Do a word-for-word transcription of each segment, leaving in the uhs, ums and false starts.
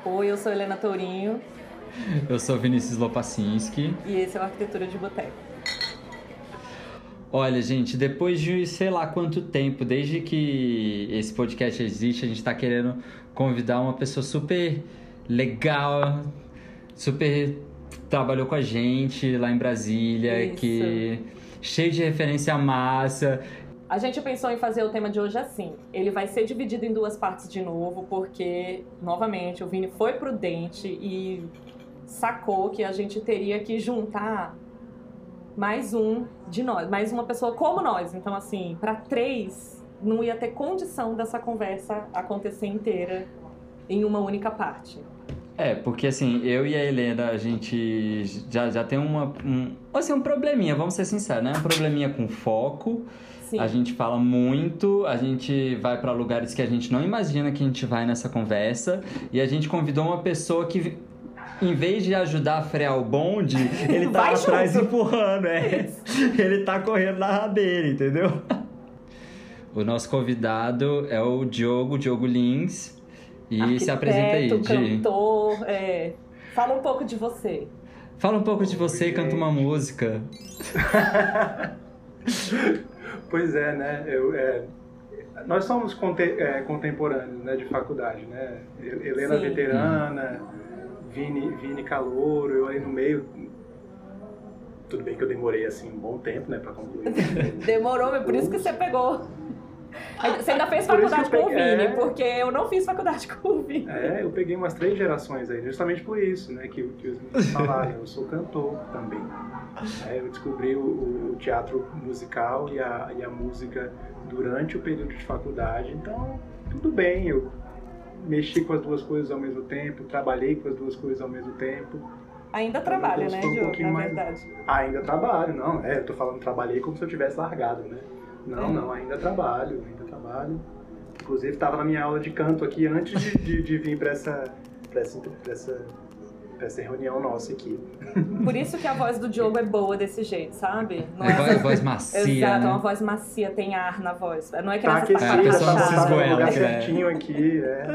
Oi, eu sou Helena Tourinho. Eu sou Vinícius Lopacinski. E esse é o Arquitetura de Boteco. Olha, gente, depois de sei lá quanto tempo, desde que esse podcast existe, a gente tá querendo convidar uma pessoa super legal, super trabalhou com a gente lá em Brasília, Isso. que cheio de referência massa. A gente pensou em fazer o tema de hoje assim. Ele vai ser dividido em duas partes de novo, porque, novamente, o Vini foi prudente e sacou que a gente teria que juntar mais um de nós, mais uma pessoa como nós. Então, assim, para três, não ia ter condição dessa conversa acontecer inteira em uma única parte. É, porque assim, eu e a Helena, a gente já, já tem uma, um, assim, um probleminha, vamos ser sinceros, né? Um probleminha com foco. Sim. A gente fala muito, a gente vai para lugares que a gente não imagina que a gente vai nessa conversa. E a gente convidou uma pessoa que, em vez de ajudar a frear o bonde, ele tá Vai atrás junto. empurrando, é. Ele tá correndo na rabeira, entendeu? O nosso convidado é o Diogo, Diogo Lins. E Arquiteto, se apresenta aí, Di. cantor, é... Fala um pouco de você. Fala um pouco de Oi, você e canta gente. uma música. Pois é, né? Eu, é, nós somos conte, é, contemporâneos, né, de faculdade, né? Helena Sim. veterana, Vini, Vini calouro, eu aí no meio. Tudo bem que eu demorei assim um bom tempo, né, pra concluir. Demorou, mas por isso que você pegou. Você ainda fez Por isso faculdade que eu com o peguei, Vini, é. porque eu não fiz faculdade com o Vini. É, eu peguei umas três gerações aí, justamente por isso, né, que, que os meninos falaram. Eu sou cantor também. É, eu descobri o, o teatro musical e a, e a música durante o período de faculdade, então tudo bem, eu mexi com as duas coisas ao mesmo tempo, trabalhei com as duas coisas ao mesmo tempo. Ainda trabalha, Eu né, sou um Diogo, pouquinho na mais- verdade. Ainda trabalho, não, é, eu tô falando trabalhei como se eu tivesse largado, né? Não, É. não, ainda trabalho, ainda trabalho. Inclusive estava na minha aula de canto aqui antes de, de, de vir para essa, pra essa, pra essa, pra essa reunião nossa aqui. Por isso que a voz do Diogo é boa desse jeito, sabe? Não É essa- voz, voz macia, Exato, é né? uma voz macia, tem ar na voz. Não é que Tá nessa aquecida, É, a pessoa não se tá, tá no esgoela, lugar né? certinho aqui, é.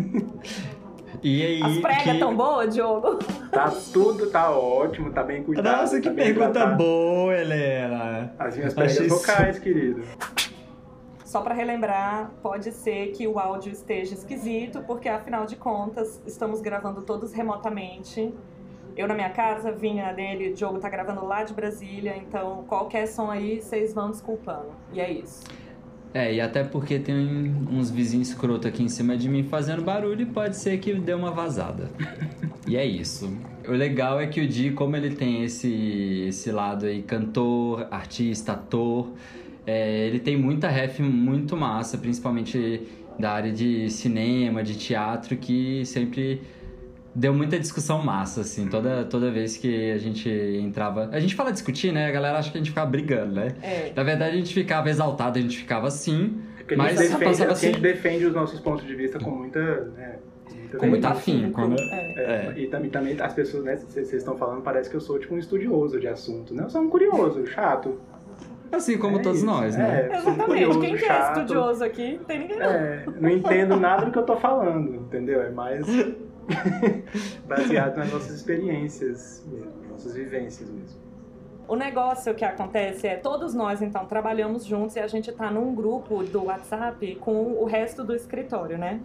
E aí, As pregas que... tão boas, Diogo? Tá tudo, tá ótimo, tá bem cuidado. Nossa, que tá bem pergunta hidratado. boa, Helena. As minhas pregas Achei vocais, querido. Só pra relembrar, pode ser que o áudio esteja esquisito, porque afinal de contas, estamos gravando todos remotamente. Eu na minha casa, vinha dele, o Diogo tá gravando lá de Brasília, então qualquer som aí, vocês vão desculpando. E é isso. É, e até porque tem uns vizinhos escroto aqui em cima de mim fazendo barulho e pode ser que dê uma vazada. E é isso. O legal é que o Di, como ele tem esse, esse lado aí, cantor, artista, ator, é, ele tem muita ref muito massa, principalmente da área de cinema, de teatro, que sempre deu muita discussão massa, assim, toda, toda vez que a gente entrava... A gente fala discutir, né? A galera acha que a gente ficava brigando, né? É. Na verdade, a gente ficava exaltado, a gente ficava assim, Porque a mas gente, defende, passava a gente assim... defende os nossos pontos de vista com muita... Né, com Com muito afinco, né? É. É, E também, também as pessoas, né, vocês estão falando, parece que eu sou tipo um estudioso de assunto, né? Eu sou um curioso, chato. Assim como É todos isso, nós, né? é. Eu sou um Exatamente. curioso, Quem que é chato. estudioso aqui? Não tem ninguém não. É, não entendo nada do que eu tô falando, entendeu? É mais baseado nas nossas experiências mesmo, nossas vivências mesmo. O negócio que acontece é, todos nós, então, trabalhamos juntos e a gente tá num grupo do WhatsApp com o resto do escritório, né?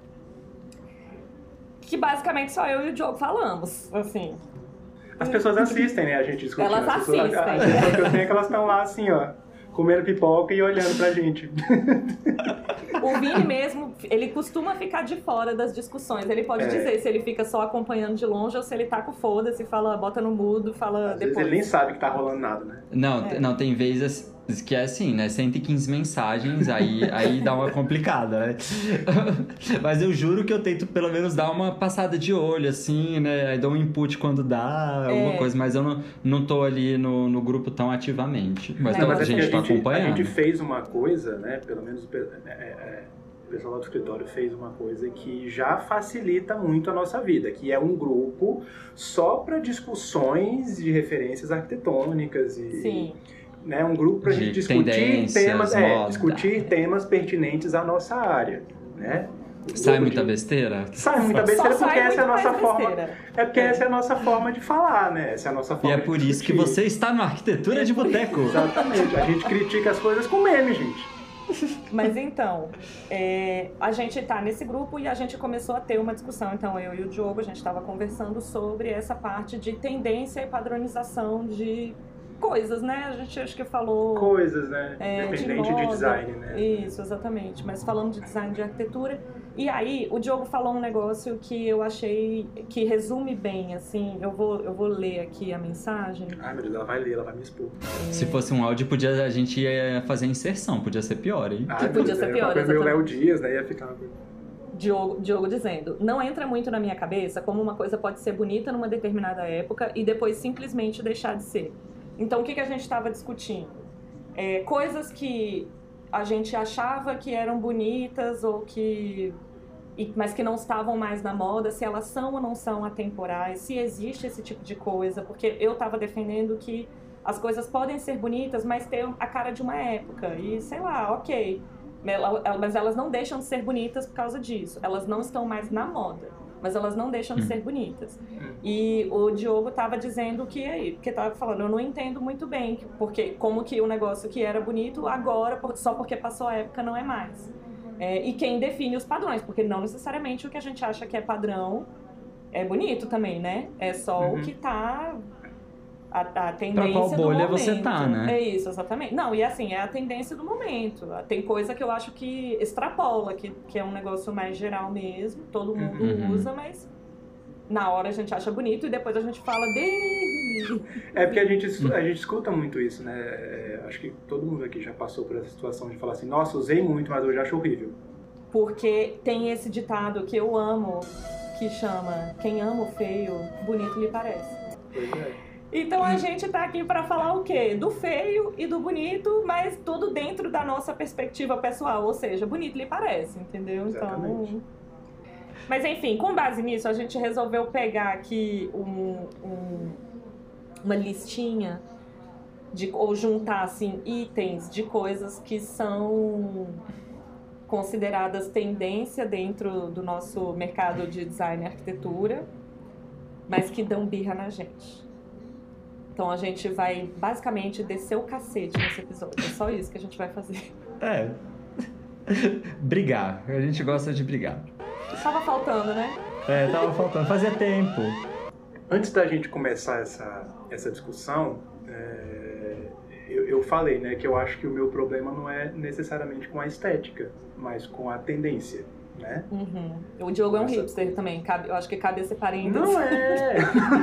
Que basicamente só eu e o Diogo falamos, assim. As pessoas assistem, né, a gente discutindo. Elas As pessoas- assistem. A impressão que eu tenho é que elas estão lá assim, ó, comendo pipoca e olhando pra gente. O Vini mesmo, ele costuma ficar de fora das discussões. Ele pode É. dizer se ele fica só acompanhando de longe ou se ele tá com foda-se, fala, bota no mudo, fala Às vezes depois. ele nem sabe que tá rolando nada, né? Não, É. não, tem vezes que é assim, né? cento e quinze mensagens, aí, aí dá uma complicada, né? Mas eu juro que eu tento pelo menos dar uma passada de olho, assim, né? Aí dou um input quando dá, alguma É. coisa, mas eu não, não tô ali no, no grupo tão ativamente. Mas, Não, tá, mas a é que gente tá a gente, a acompanhando. gente fez uma coisa, né? Pelo menos o pe- é, é, é, o pessoal lá do escritório fez uma coisa que já facilita muito a nossa vida, que é um grupo só para discussões de referências arquitetônicas e Sim. né, um grupo para De gente discutir tendências, temas, é, moda. discutir temas pertinentes à nossa área, né? Sai muita besteira? Sai muita besteira Só porque sai essa é a muito nossa mais forma. besteira. É porque essa é a nossa forma de falar, né? Essa é a nossa E forma é de por isso que discutir. você está no Arquitetura de Boteco. Exatamente. A gente critica as coisas com meme, gente. Mas então, é, a gente tá nesse grupo e a gente começou a ter uma discussão. Então, eu e o Diogo, a gente estava conversando sobre essa parte de tendência e padronização de coisas, né? A gente acho que falou... Coisas, né? É, Dependente de, de, moda. design, né? Isso, exatamente. Mas falando de design de arquitetura. E aí, o Diogo falou um negócio que eu achei que resume bem, assim. Eu vou, eu vou ler aqui a mensagem. Ai, meu Deus, ela vai ler, ela vai me expor. Se fosse um áudio, podia, a gente ia fazer a inserção. Podia ser pior, hein? Ai, podia meu ser Deus, pior, qualquer meu Léo exatamente. Dias, né? Ia ficar uma coisa... Diogo, Diogo dizendo, não entra muito na minha cabeça como uma coisa pode ser bonita numa determinada época e depois simplesmente deixar de ser. Então, o que, que a gente estava discutindo? É, coisas que a gente achava que eram bonitas ou que... e- mas que não estavam mais na moda, se elas são ou não são atemporais, se existe esse tipo de coisa, porque eu estava defendendo que as coisas podem ser bonitas, mas ter a cara de uma época, e sei lá, ok, Ela- mas elas não deixam de ser bonitas por causa disso, elas não estão mais na moda, mas elas não deixam de ser bonitas. E o Diogo estava dizendo que aí, porque estava falando, eu não entendo muito bem, porque como que o negócio que era bonito agora, por- só porque passou a época, não é mais. É, e quem define os padrões, porque não necessariamente o que a gente acha que é padrão é bonito também, né? É só Uhum. o que tá a, a tendência Pra qual do bolha momento. você tá, né? É isso, exatamente. Não, e assim, é a tendência do momento. Tem coisa que eu acho que extrapola, que, que é um negócio mais geral mesmo, todo mundo Uhum. usa, mas na hora a gente acha bonito e depois a gente fala dele. É porque a gente, a gente escuta muito isso, né? É, acho que todo mundo aqui já passou por essa situação de falar assim, nossa, usei muito, mas hoje acho horrível. Porque tem esse ditado que eu amo, que chama quem ama o feio, bonito lhe parece. Pois é. Então a gente tá aqui pra falar o quê? Do feio e do bonito, mas tudo dentro da nossa perspectiva pessoal, ou seja, bonito lhe parece, entendeu? Exatamente. Então... Mas enfim, com base nisso, a gente resolveu pegar aqui um, um- uma listinha de, ou juntar assim, itens de coisas que são consideradas tendência dentro do nosso mercado de design e arquitetura, mas que dão birra na gente. Então a gente vai basicamente descer o cacete nesse episódio. É só isso que a gente vai fazer. É. Brigar. A gente gosta de brigar. Tava faltando, né? É, tava faltando. Fazia tempo. Antes da gente começar essa, essa discussão, é, eu, eu falei, né, que eu acho que o meu problema não é necessariamente com a estética, mas com a tendência, né? Uhum. O Diogo é um Nossa. hipster também. Cabe, eu acho que cabe esse parênteses. Não é!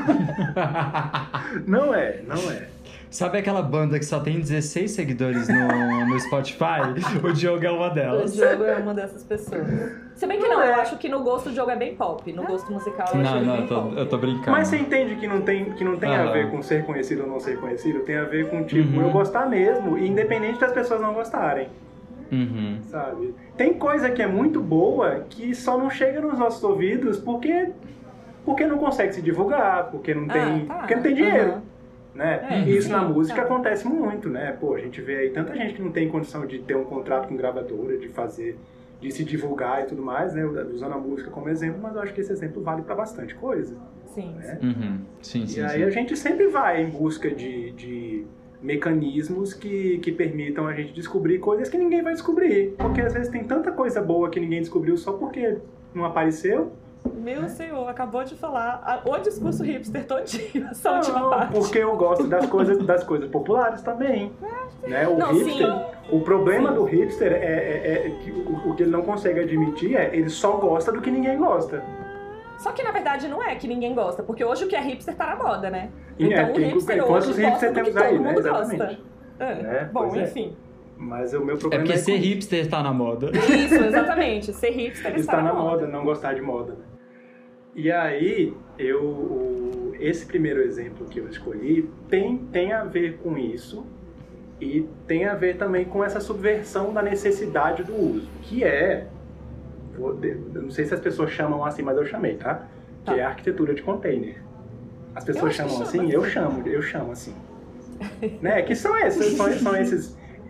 Não é, não é. Sabe aquela banda que só tem dezesseis seguidores no, no Spotify? O Diogo é uma O delas. Diogo é uma dessas pessoas. Se bem que não, Não é. eu acho que no gosto do Diogo é bem pop. No gosto musical eu acho Não, ele não, bem eu tô, pop. eu tô brincando. Mas você entende que não tem, que não tem a Aham. ver com ser conhecido ou não ser conhecido? Tem a ver com, tipo, Uhum. eu gostar mesmo, e independente das pessoas não gostarem, Uhum. sabe? Tem coisa que é muito boa que só não chega nos nossos ouvidos porque, porque não consegue se divulgar, porque não tem, Ah, tá. porque não tem dinheiro. Uhum. Né? É, e isso sim, na música tá. acontece muito, né? Pô, a gente vê aí tanta gente que não tem condição de ter um contrato com gravadora, de fazer, de se divulgar e tudo mais, né? Usando a música como exemplo, mas eu acho que esse exemplo vale pra bastante coisa, Sim. né? Uhum. Sim, sim, E aí sim. a gente sempre vai em busca de, de mecanismos que, que permitam a gente descobrir coisas que ninguém vai descobrir. Porque às vezes tem tanta coisa boa que ninguém descobriu só porque não apareceu. Meu senhor, acabou de falar a- o discurso hipster todinho, essa última Não, parte. porque eu gosto das coisas, das coisas populares também. Né? O Não, hipster, sim. o problema Sim. do hipster é, é- é que o, o que ele não consegue admitir é ele só gosta do que ninguém gosta. Só que na verdade não é que ninguém gosta, porque hoje o que é hipster tá na moda, né? E é, Então o porque hipster quantos hoje hipster gosta do que temos aí, todo né? mundo Exatamente. gosta. É. É, Bom, pois é. enfim. Mas o meu É problema porque é ser com- hipster tá na moda. Isso, exatamente. Ser hipster está, está na moda, não gostar de moda. Né? E aí, eu, o- esse primeiro exemplo que eu escolhi tem, tem a ver com isso e tem a ver também com essa subversão da necessidade do uso, que é, vou de- eu não sei se as pessoas chamam assim, mas eu chamei, tá? Que Tá. é a arquitetura de container. As pessoas acho que chamam chama assim, eu chamo, eu chamo assim. Né? Que são esses, são, são esses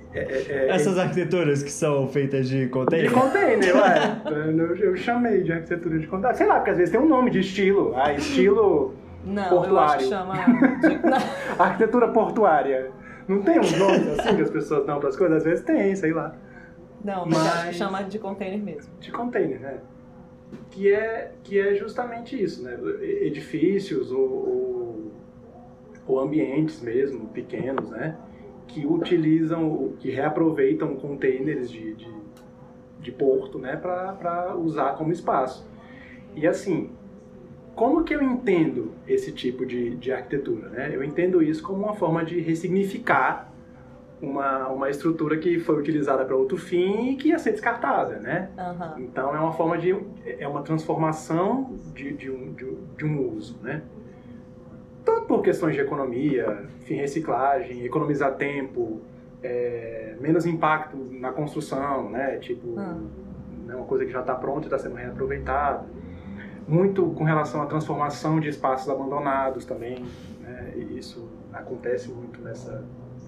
É, é, Essas é, arquiteturas que são feitas de container? De container, ué. Eu, eu chamei de arquitetura de container. Sei lá, porque às vezes tem um nome de estilo. Ah, estilo Não, portuário. eu acho que chama... De... Arquitetura portuária. Não tem uns nomes assim que as pessoas dão para as coisas? Às vezes tem, sei lá. Não, mas, mas acho que chama de container mesmo. De container, né? Que é, que é justamente isso, né? Edifícios ou, ou, ou ambientes mesmo, pequenos, né? Que utilizam, que reaproveitam containers de, de, de porto, né? Para usar como espaço. E assim, como que eu entendo esse tipo de, de arquitetura, né? Eu entendo isso como uma forma de ressignificar Uma, uma estrutura que foi utilizada para outro fim e que ia ser descartada, né? Uhum. Então é uma forma de... é uma transformação de, de, um, de, de um uso, né? Tanto por questões de economia, enfim, reciclagem, economizar tempo, é, menos impacto na construção, né? Tipo, uhum. né, uma coisa que já está pronta e está sendo reaproveitada. Muito com relação à transformação de espaços abandonados também, né? E isso acontece muito nessa...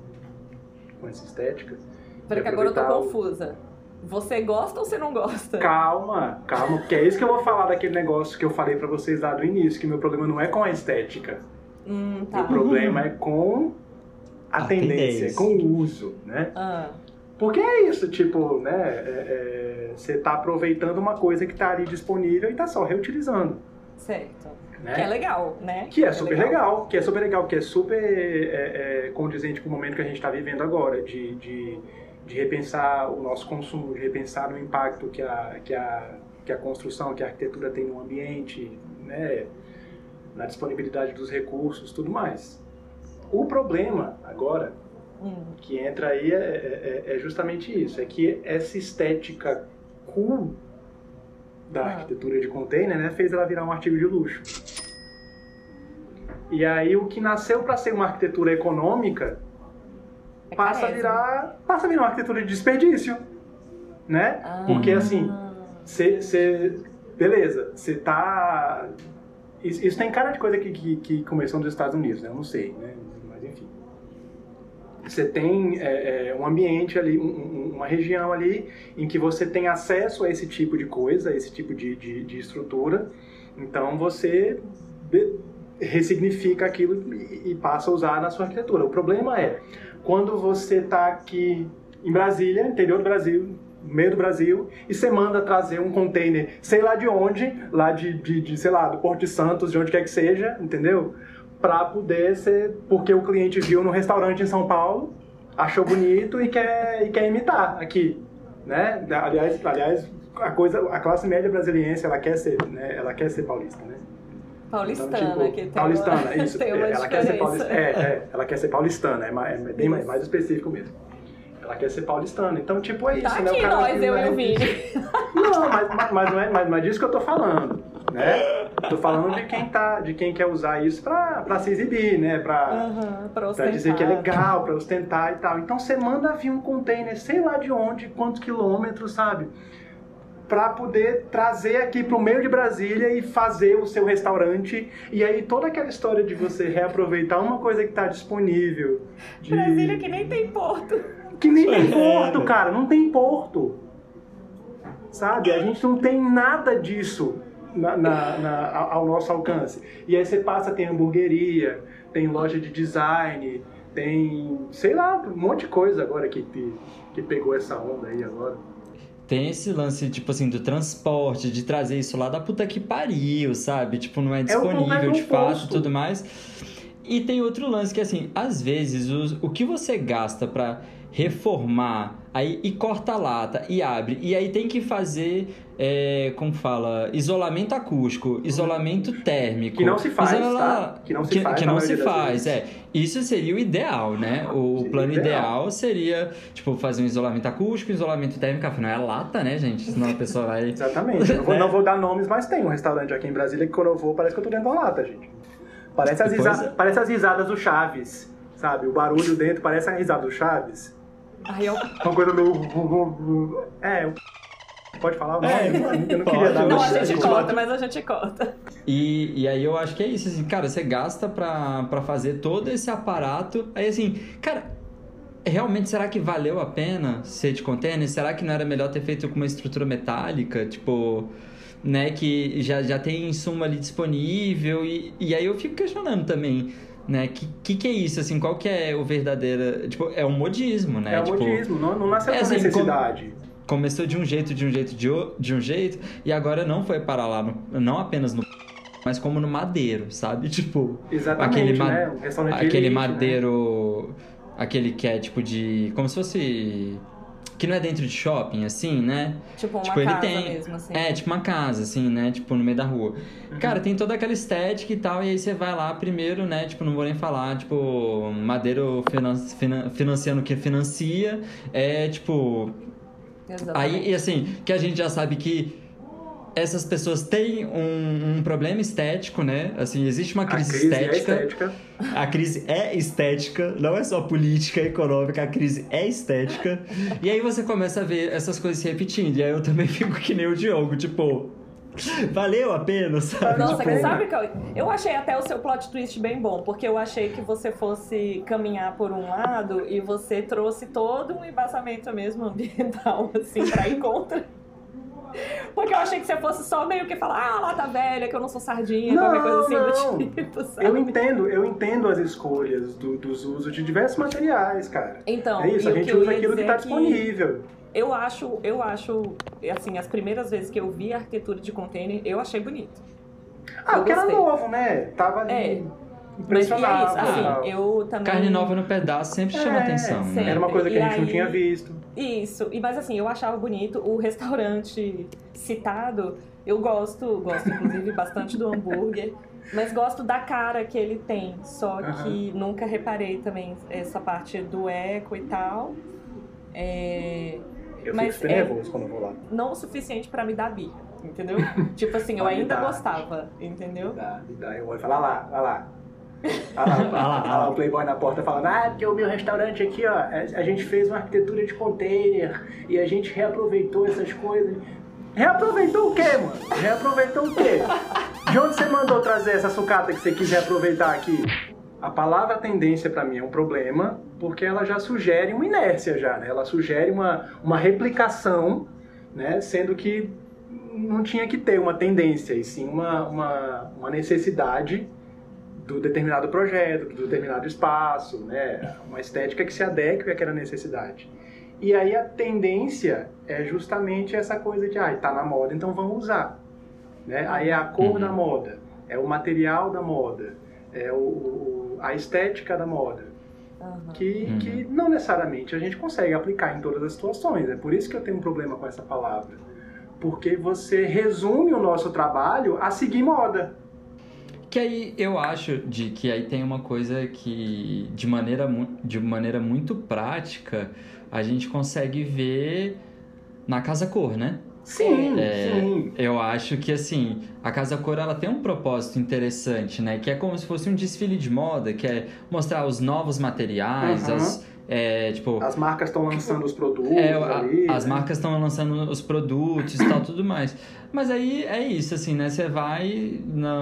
com essa estética. Peraí que agora eu tô confusa. Você gosta ou você não gosta? Calma, calma, porque é isso que eu vou falar daquele negócio que eu falei pra vocês lá do início, que meu problema não é com a estética. Hum, tá. O problema é com a, a tendência, tendência, com o uso, né? Ah. Porque é isso, tipo, né, é, é, você tá aproveitando uma coisa que tá ali disponível e tá só reutilizando. Certo. Né? Que é legal, né? Que é, é super legal. legal, que é super legal, que é super é, é, condizente com o momento que a gente está vivendo agora, de, de, de repensar o nosso consumo, de repensar no impacto que a, que a, que a construção, que a arquitetura tem no ambiente, né? Na disponibilidade dos recursos, tudo mais. O problema agora, hum. que entra aí, é, é, é justamente isso, é que essa estética cool da arquitetura de container, né, fez ela virar um artigo de luxo. E aí o que nasceu para ser uma arquitetura econômica é passa a virar passa a virar uma arquitetura de desperdício, né? Ah. Porque assim, você beleza, você tá isso, isso tem cara de coisa que, que, que começou nos Estados Unidos, né? Eu não sei, né? Mas enfim. Você tem é, é, um ambiente ali, um, uma região ali em que você tem acesso a esse tipo de coisa, a esse tipo de, de, de estrutura. Então você ressignifica aquilo e, e passa a usar na sua arquitetura. O problema é, quando você está aqui em Brasília, interior do Brasil, no meio do Brasil, e você manda trazer um container, sei lá de onde, lá de, de, de sei lá, do Porto de Santos, de onde quer que seja, entendeu? Para poder ser, porque o cliente viu no restaurante em São Paulo, achou bonito e quer, e quer imitar aqui, né? Aliás, aliás, a coisa, a classe média brasiliense, ela quer ser, né? Ela quer ser paulista, né? Paulistana, então, tipo, que tem paulistana, uma, isso. Tem uma ela quer ser paulistana, é, é, ela quer ser paulistana, é, mais, é bem mais, mais específico mesmo. Ela quer ser paulistana, então tipo é isso, tá né? Aqui o cara nós, eu e o Vini. Não, mas, mas, mas não é, mas, mas disso que eu tô falando, né? Tô falando de quem tá, de quem quer usar isso pra, pra se exibir, né? Pra, uhum, pra, pra dizer que é legal, pra ostentar e tal. Então você manda vir um container, sei lá de onde, quantos quilômetros, sabe? Pra poder trazer aqui pro meio de Brasília e fazer o seu restaurante. E aí toda aquela história de você reaproveitar uma coisa que tá disponível. De... Brasília que nem tem porto. Que nem tem porto, cara. Não tem porto. Sabe? A gente não tem nada disso na, na, na, ao nosso alcance. E aí você passa, tem hamburgueria, tem loja de design, tem, sei lá, um monte de coisa agora que, que pegou essa onda aí agora. Tem esse lance, tipo assim, do transporte, de trazer isso lá da puta que pariu, sabe? Tipo, não é disponível é de fato e tudo mais. E tem outro lance que, assim, às vezes, o, o que você gasta pra reformar, aí e corta a lata e abre, e aí tem que fazer, é, como fala, isolamento acústico, isolamento térmico. Que não se faz, isola... tá? Que não se que, faz, que não se faz, é. Isso seria o ideal, né? O seria plano ideal. ideal seria, tipo, fazer um isolamento acústico, isolamento térmico, afinal é lata, né, gente? Senão a pessoa vai... Exatamente. Eu não vou, não vou dar nomes, mas tem um restaurante aqui em Brasília que quando eu vou parece que eu tô dentro da lata, gente. Parece as, risa... é. parece as risadas do Chaves, sabe? O barulho dentro parece a risada do Chaves. Ai, eu... Uma coisa do... É, pode falar o nome? É, eu não queria dar Não, nome. a gente corta, mas a gente corta. E, e aí eu acho que é isso, assim, cara, você gasta pra, pra fazer todo esse aparato, aí assim, cara, realmente, será que valeu a pena ser de container? Será que não era melhor ter feito com uma estrutura metálica? Tipo, né, que já, já tem insumo ali disponível. E, e aí eu fico questionando também, né, que, que que é isso, assim, qual que é o verdadeiro... Tipo, é um modismo, né? É um tipo, modismo, não, não nasceu é com assim, necessidade. Começou de um jeito, de um jeito, de, o, de um jeito, e agora não foi parar lá, no, não apenas no... mas como no Madeiro, sabe? Tipo... Exatamente, aquele né? Um restaurante de aquele elite, Madeiro... Né? Aquele que é tipo de... como se fosse... que não é dentro de shopping, assim, né? Tipo uma tipo, ele casa tem... mesmo, assim. É, tipo uma casa, assim, né? Tipo, no meio da rua. Uhum. Cara, tem toda aquela estética e tal, e aí você vai lá primeiro, né? Tipo, não vou nem falar, tipo... Madeiro finan... Finan... financiando o que financia. É, tipo... Exatamente. Aí, e assim, que a gente já sabe que essas pessoas têm um, um problema estético, né? Assim, existe uma crise, a crise estética. É estética. A crise é estética, não é só política, econômica, a crise é estética. E aí você começa a ver essas coisas se repetindo. E aí eu também fico que nem o Diogo, tipo... valeu a pena, sabe? Nossa, tipo... sabe que eu, eu achei até o seu plot twist bem bom, porque eu achei que você fosse caminhar por um lado e você trouxe todo um embasamento mesmo ambiental, assim, pra ir contra. Porque eu achei que você fosse só meio que falar, ah, lá tá velha, que eu não sou sardinha, não, qualquer coisa assim não. do tipo, sabe? Eu entendo, eu entendo as escolhas do, dos usos de diversos materiais, cara. Então, é isso, a gente que usa aquilo que tá disponível. Eu acho, eu acho, assim, as primeiras vezes que eu vi a arquitetura de container, eu achei bonito. Ah, eu porque era gostei. novo, né? Tava ali É. impressionado. Mas, e é isso, assim, eu também... Carne nova no pedaço sempre chama é, atenção, sempre. né? Era uma coisa que E a gente aí, não tinha visto. Isso, e, mas assim, eu achava bonito. O restaurante citado, eu gosto, gosto inclusive bastante do hambúrguer, mas gosto da cara que ele tem, só que uhum. nunca reparei também essa parte do eco e tal. É... Eu mas fico super é nervoso quando eu vou lá. não o suficiente pra me dar birra, entendeu? Tipo assim, eu Ah, ainda dá. gostava, entendeu? Me dá, me dá. Eu vou falar lá, vai lá. Olha lá, olha lá, olha lá o Playboy na porta falando, ah, porque o meu restaurante aqui, ó, a gente fez uma arquitetura de container e a gente reaproveitou essas coisas. Reaproveitou o quê, mano? Reaproveitou o quê? De onde você mandou trazer essa sucata que você quis reaproveitar aqui? A palavra tendência pra mim é um problema, porque ela já sugere uma inércia já, né? Ela sugere uma, uma replicação, né? Sendo que não tinha que ter uma tendência, e sim uma, uma, uma necessidade do determinado projeto, do determinado espaço, né? Uma estética que se adeque àquela necessidade. E aí a tendência é justamente essa coisa de, ah, tá na moda, então vamos usar. Né? Aí é a cor uhum. da moda, é o material da moda, é o, o, a estética da moda. Uhum. Que, uhum. que não necessariamente a gente consegue aplicar em todas as situações. É por isso que eu tenho um problema com essa palavra. Porque você resume o nosso trabalho a seguir moda. Que aí eu acho de que aí tem uma coisa que de maneira, de maneira muito prática a gente consegue ver na Casa Cor, né? Sim, é, sim. Eu acho que assim, a Casa Cor ela tem um propósito interessante, né? Que é como se fosse um desfile de moda, que é mostrar os novos materiais, uhum. as, é, tipo, as marcas estão lançando os produtos é, ali, a, as né? marcas estão lançando os produtos e tal, tudo mais. Mas aí é isso, assim, né? Você vai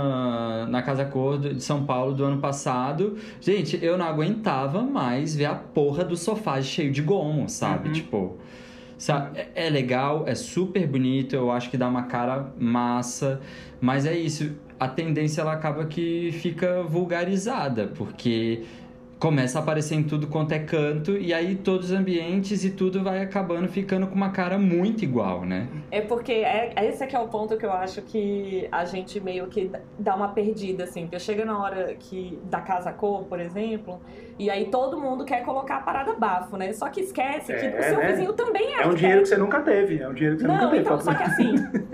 na, na Casa Cor de São Paulo do ano passado. Gente, eu não aguentava mais ver a porra do sofá cheio de gomo, sabe? Uhum. Tipo, sabe? É, é legal, é super bonito, eu acho que dá uma cara massa. Mas é isso, a tendência ela acaba que fica vulgarizada, porque começa a aparecer em tudo quanto é canto, e aí todos os ambientes e tudo vai acabando ficando com uma cara muito igual, né? É porque é, esse aqui é o ponto que eu acho que a gente meio que dá uma perdida, assim, porque chega na hora que, da Casa Cor, por exemplo, e aí todo mundo quer colocar a parada bafo, né? Só que esquece que é, o seu né? vizinho também é É um dinheiro que você nunca teve, é um dinheiro que você não, nunca teve. Não, então, só que assim...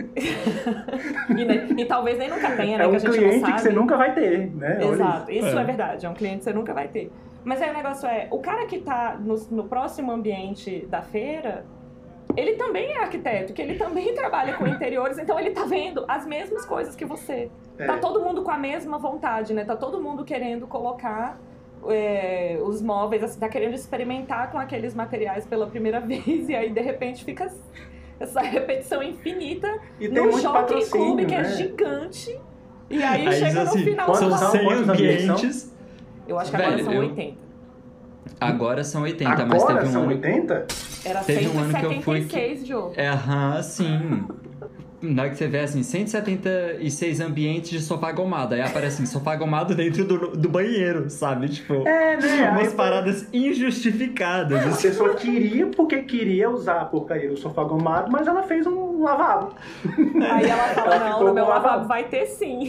e, né, e talvez nem nunca tenha, né? É um que a gente cliente não sabe. que você nunca vai ter, né? Exato, isso, isso é. é verdade, é um cliente que você nunca vai ter. Mas aí o negócio é, o cara que tá no, no próximo ambiente da feira, ele também é arquiteto, que ele também trabalha com interiores, então ele tá vendo as mesmas coisas que você. É. Tá todo mundo com a mesma vontade, né? Tá todo mundo querendo colocar é, os móveis, assim, tá querendo experimentar com aqueles materiais pela primeira vez, e aí de repente fica essa repetição infinita e num shopping clube que né? é gigante, e aí, aí chega assim, no final... São cem ambientes... Eu acho que Velho, agora são eu... oitenta. Agora são oitenta, Agora mas teve um são ano... oitenta? Era Teve um ano que eu fui... cento e setenta e seis, Jô. É, aham, sim. Na hora que você vê, assim, cento e setenta e seis ambientes de sofá gomado. Aí aparece assim, sofá gomado dentro do, do banheiro, sabe? Tipo, É, né? umas Aí, paradas injustificadas. a Assim. pessoa queria porque queria usar a porcaria do sofá gomado, mas ela fez um lavabo. Aí ela fala, Ela não, ficou no meu com lavabo lavabo. vai ter sim.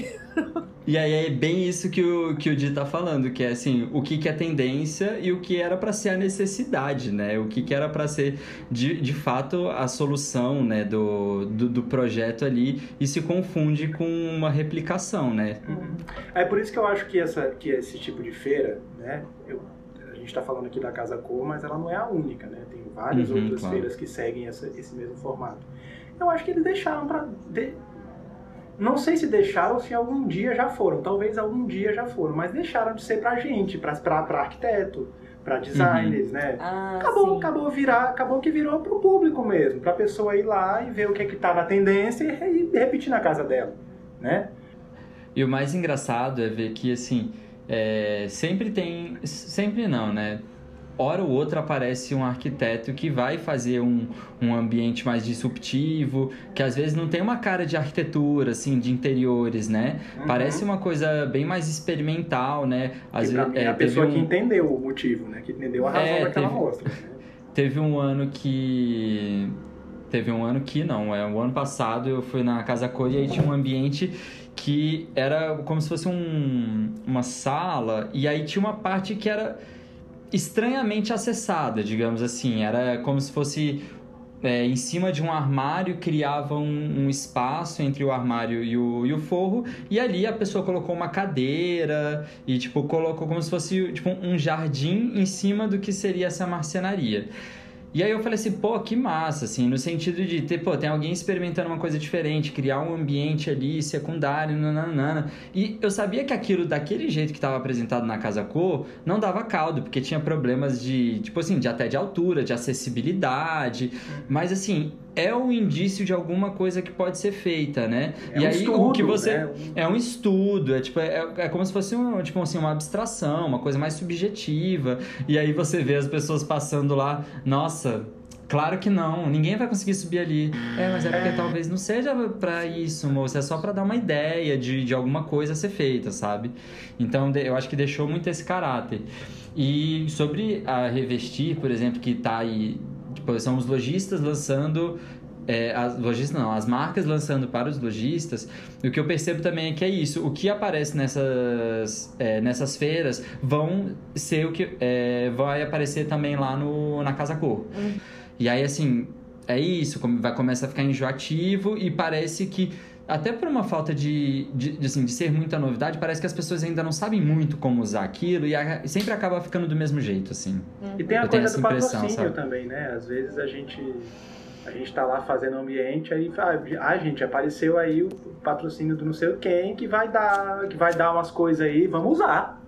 E aí é bem isso que o, que o Di tá falando, que é assim, o que, que é tendência e o que era pra ser a necessidade, né? O que, que era pra ser, de, de fato, a solução, né, do, do, do projeto ali e se confunde com uma replicação, né? É por isso que eu acho que, essa, que esse tipo de feira, né? Eu, a gente está falando aqui da Casa Cor, mas ela não é a única, né? Tem várias Uhum, outras claro. feiras que seguem essa, esse mesmo formato. Eu acho que eles deixaram para... De... Não sei se deixaram ou se algum dia já foram. Talvez algum dia já foram, mas deixaram de ser pra gente, pra, pra, pra arquiteto, pra designers, Uhum. né? Ah, Acabou, sim. acabou, virar, acabou que virou pro público mesmo, pra pessoa ir lá e ver o que é que tá na tendência e, e repetir na casa dela, né? E o mais engraçado é ver que, assim, é, sempre tem... Sempre não, né? Hora ou outra aparece um arquiteto que vai fazer um, um ambiente mais disruptivo, que às vezes não tem uma cara de arquitetura, assim, de interiores, né? Uhum. Parece uma coisa bem mais experimental, né? Às Que pra vezes, mim é é, a teve pessoa um... que entendeu o motivo, né? Que entendeu a razão É, daquela teve- mostra. Né? Teve um ano que... Teve um ano que não, é o ano passado eu fui na Casa Cor e aí tinha um ambiente que era como se fosse um, uma sala e aí tinha uma parte que era estranhamente acessada, digamos assim. Era como se fosse é, em cima de um armário, criava um, um espaço entre o armário e o, e o forro, e ali a pessoa colocou uma cadeira e tipo colocou como se fosse tipo, um jardim em cima do que seria essa marcenaria. E aí eu falei assim, pô, que massa, assim, no sentido de ter, pô, tem alguém experimentando uma coisa diferente, criar um ambiente ali secundário, nananana. E eu sabia que aquilo, daquele jeito que estava apresentado na Casa Cor, não dava caldo, porque tinha problemas de, tipo assim, de até de altura, de acessibilidade, mas assim, é um indício de alguma coisa que pode ser feita, né? É e um aí estudo, o que você... né? É um estudo, é, tipo, é, é como se fosse um, tipo, assim, uma abstração, uma coisa mais subjetiva. E aí você vê as pessoas passando lá, nossa, claro que não, ninguém vai conseguir subir ali. É, mas é porque É. talvez não seja pra isso, moça, é só pra dar uma ideia de, de alguma coisa a ser feita, sabe? Então eu acho que deixou muito esse caráter. E sobre a Revestir, por exemplo, que tá aí, tipo, são os lojistas lançando... É, as lojistas não, as marcas lançando para os lojistas, o que eu percebo também é que é isso, o que aparece nessas, é, nessas feiras vão ser o que é, vai aparecer também lá no, na Casa Cor. Uhum. E aí, assim, é isso, vai começar a ficar enjoativo e parece que, até por uma falta de, de, de, assim, de ser muita novidade, parece que as pessoas ainda não sabem muito como usar aquilo e a, sempre acaba ficando do mesmo jeito, assim. E tem a Eu tenho coisa essa do impressão, patrocínio sabe? também, né? Às vezes a gente a gente tá lá fazendo ambiente, aí fala, ah, gente, apareceu aí o patrocínio do não sei quem que vai dar, que vai dar umas coisas aí, vamos usar.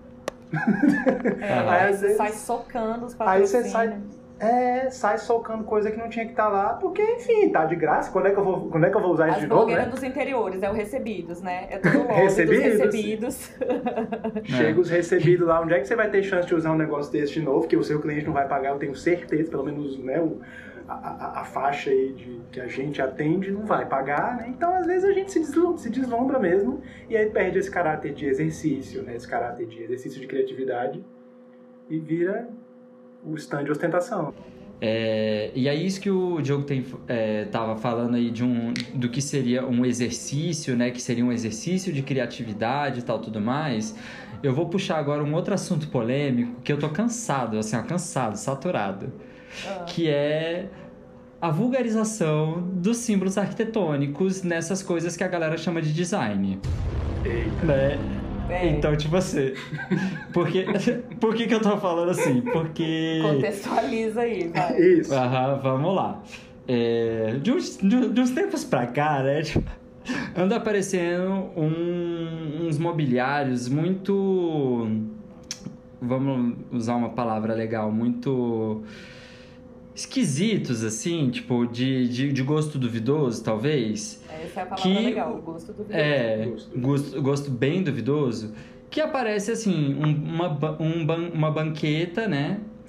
É, Aham. aí Às você vezes- sai socando os Aí você patrocínios. sai, é, sai socando coisa que não tinha que estar lá, porque, enfim, tá de graça. Quando é que eu vou, quando é que eu vou usar isso As de novo, blogueiras né? dos interiores, é o recebidos, né? É tudo lobby Recebidos? dos recebidos. Chega os recebidos lá, onde é que você vai ter chance de usar um negócio desse de novo, que o seu cliente não vai pagar, eu tenho certeza, pelo menos, né, o, a, a, a faixa aí de, que a gente atende não vai pagar, né? Então, às vezes, a gente se deslumbra, se deslumbra mesmo, e aí perde esse caráter de exercício, né? Esse caráter de exercício de criatividade, e vira o stand de ostentação. É, e é isso que o Diogo tem, é, tava falando aí de um, do que seria um exercício, né? Que seria um exercício de criatividade e tal, tudo mais. Eu vou puxar agora um outro assunto polêmico que eu tô cansado, assim, ó, cansado, saturado. Ah. Que é a vulgarização dos símbolos arquitetônicos nessas coisas que a galera chama de design. Eita. Né? É. Então, tipo assim... Porque, por que que eu tô falando assim? Porque... Contextualiza aí, vai. Isso. Aham, vamos lá. É, de, uns, de, de uns tempos pra cá, né? Tipo, anda aparecendo um, uns mobiliários muito... Vamos usar uma palavra legal, muito esquisitos, assim, tipo, de, de, de gosto duvidoso, talvez. Essa é a palavra Que- legal, o gosto do vídeo. É, Gosto. gosto, gosto bem duvidoso, que aparece assim, um- uma, ba- um ban- uma banqueta, né?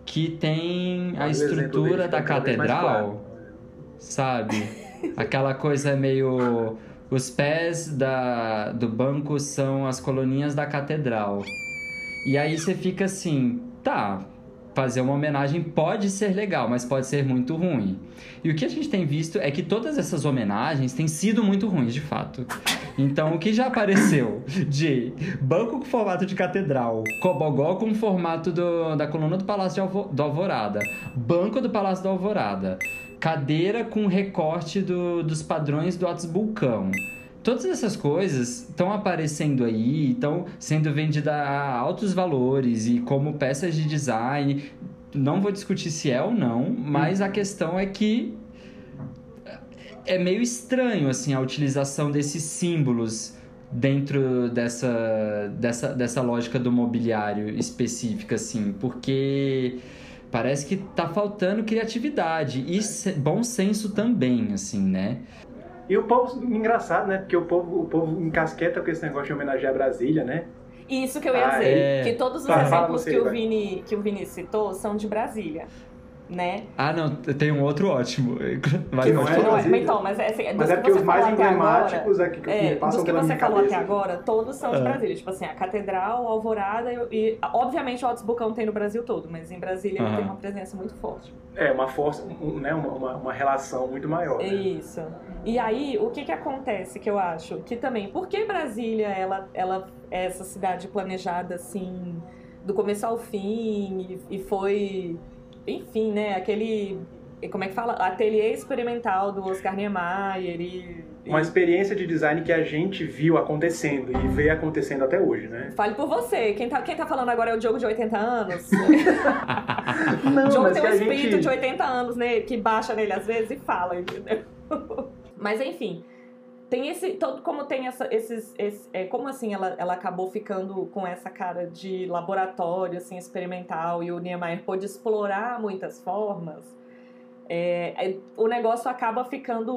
que tem a Olha o exemplo estrutura dele, da fica cada vez mais catedral, claro. sabe? Aquela coisa meio... Os pés da, do banco são as coluninhas da catedral. E aí você fica assim, tá, fazer uma homenagem pode ser legal, mas pode ser muito ruim. E o que a gente tem visto é que todas essas homenagens têm sido muito ruins, de fato. Então, o que já apareceu de banco com formato de catedral, cobogó com formato do, da coluna do Palácio de Alvo, do Alvorada, banco do Palácio do Alvorada, cadeira com recorte do, dos padrões do Atos Bulcão. Todas essas coisas estão aparecendo aí, estão sendo vendidas a altos valores e como peças de design. Não vou discutir se é ou não, mas a questão é que é meio estranho assim, a utilização desses símbolos dentro dessa, dessa, dessa lógica do mobiliário específica, assim, porque parece que tá faltando criatividade e se- bom senso também, assim, né? E o povo, engraçado, né? Porque o povo, o povo encasqueta com esse negócio de homenagear Brasília, né? Isso que eu ia Ah, dizer, é. que todos os Fala, fala exemplos você, que, o vai. Vini, que o Vini citou são de Brasília, né? Ah, não, tem um outro ótimo. Vai, Que não pode é Que não falar. é, mas então, mas é assim, Mas dos é que porque você os mais falou até emblemáticos agora, aqui que é, passam dos que pela você minha falou cabeça. até agora, todos são de Ah. Brasília. Tipo assim, a Catedral, a Alvorada e, e obviamente o Altos Bulcão tem no Brasil todo, mas em Brasília ele Aham. tem uma presença muito forte. É, uma força, um, né? uma, uma, uma relação muito maior. Né? Isso. E aí, o que que acontece que eu acho? Que também, por que Brasília, ela, ela é essa cidade planejada assim, do começo ao fim, e, e foi, enfim, né, aquele, como é que fala? Ateliê experimental do Oscar Niemeyer e... e- Uma experiência de design que a gente viu acontecendo e vê acontecendo até hoje, né? Fale por você. Quem tá, quem tá falando agora é o Diogo de oitenta anos. Não, O Diogo mas tem que um a espírito gente... de oitenta anos, né? Que baixa nele às vezes e fala, entendeu? Mas enfim, tem esse. Todo, como tem essa, esses. Esse, é, como assim ela, ela acabou ficando com essa cara de laboratório, assim, experimental, e o Niemeyer pôde explorar muitas formas, é, é, o negócio acaba ficando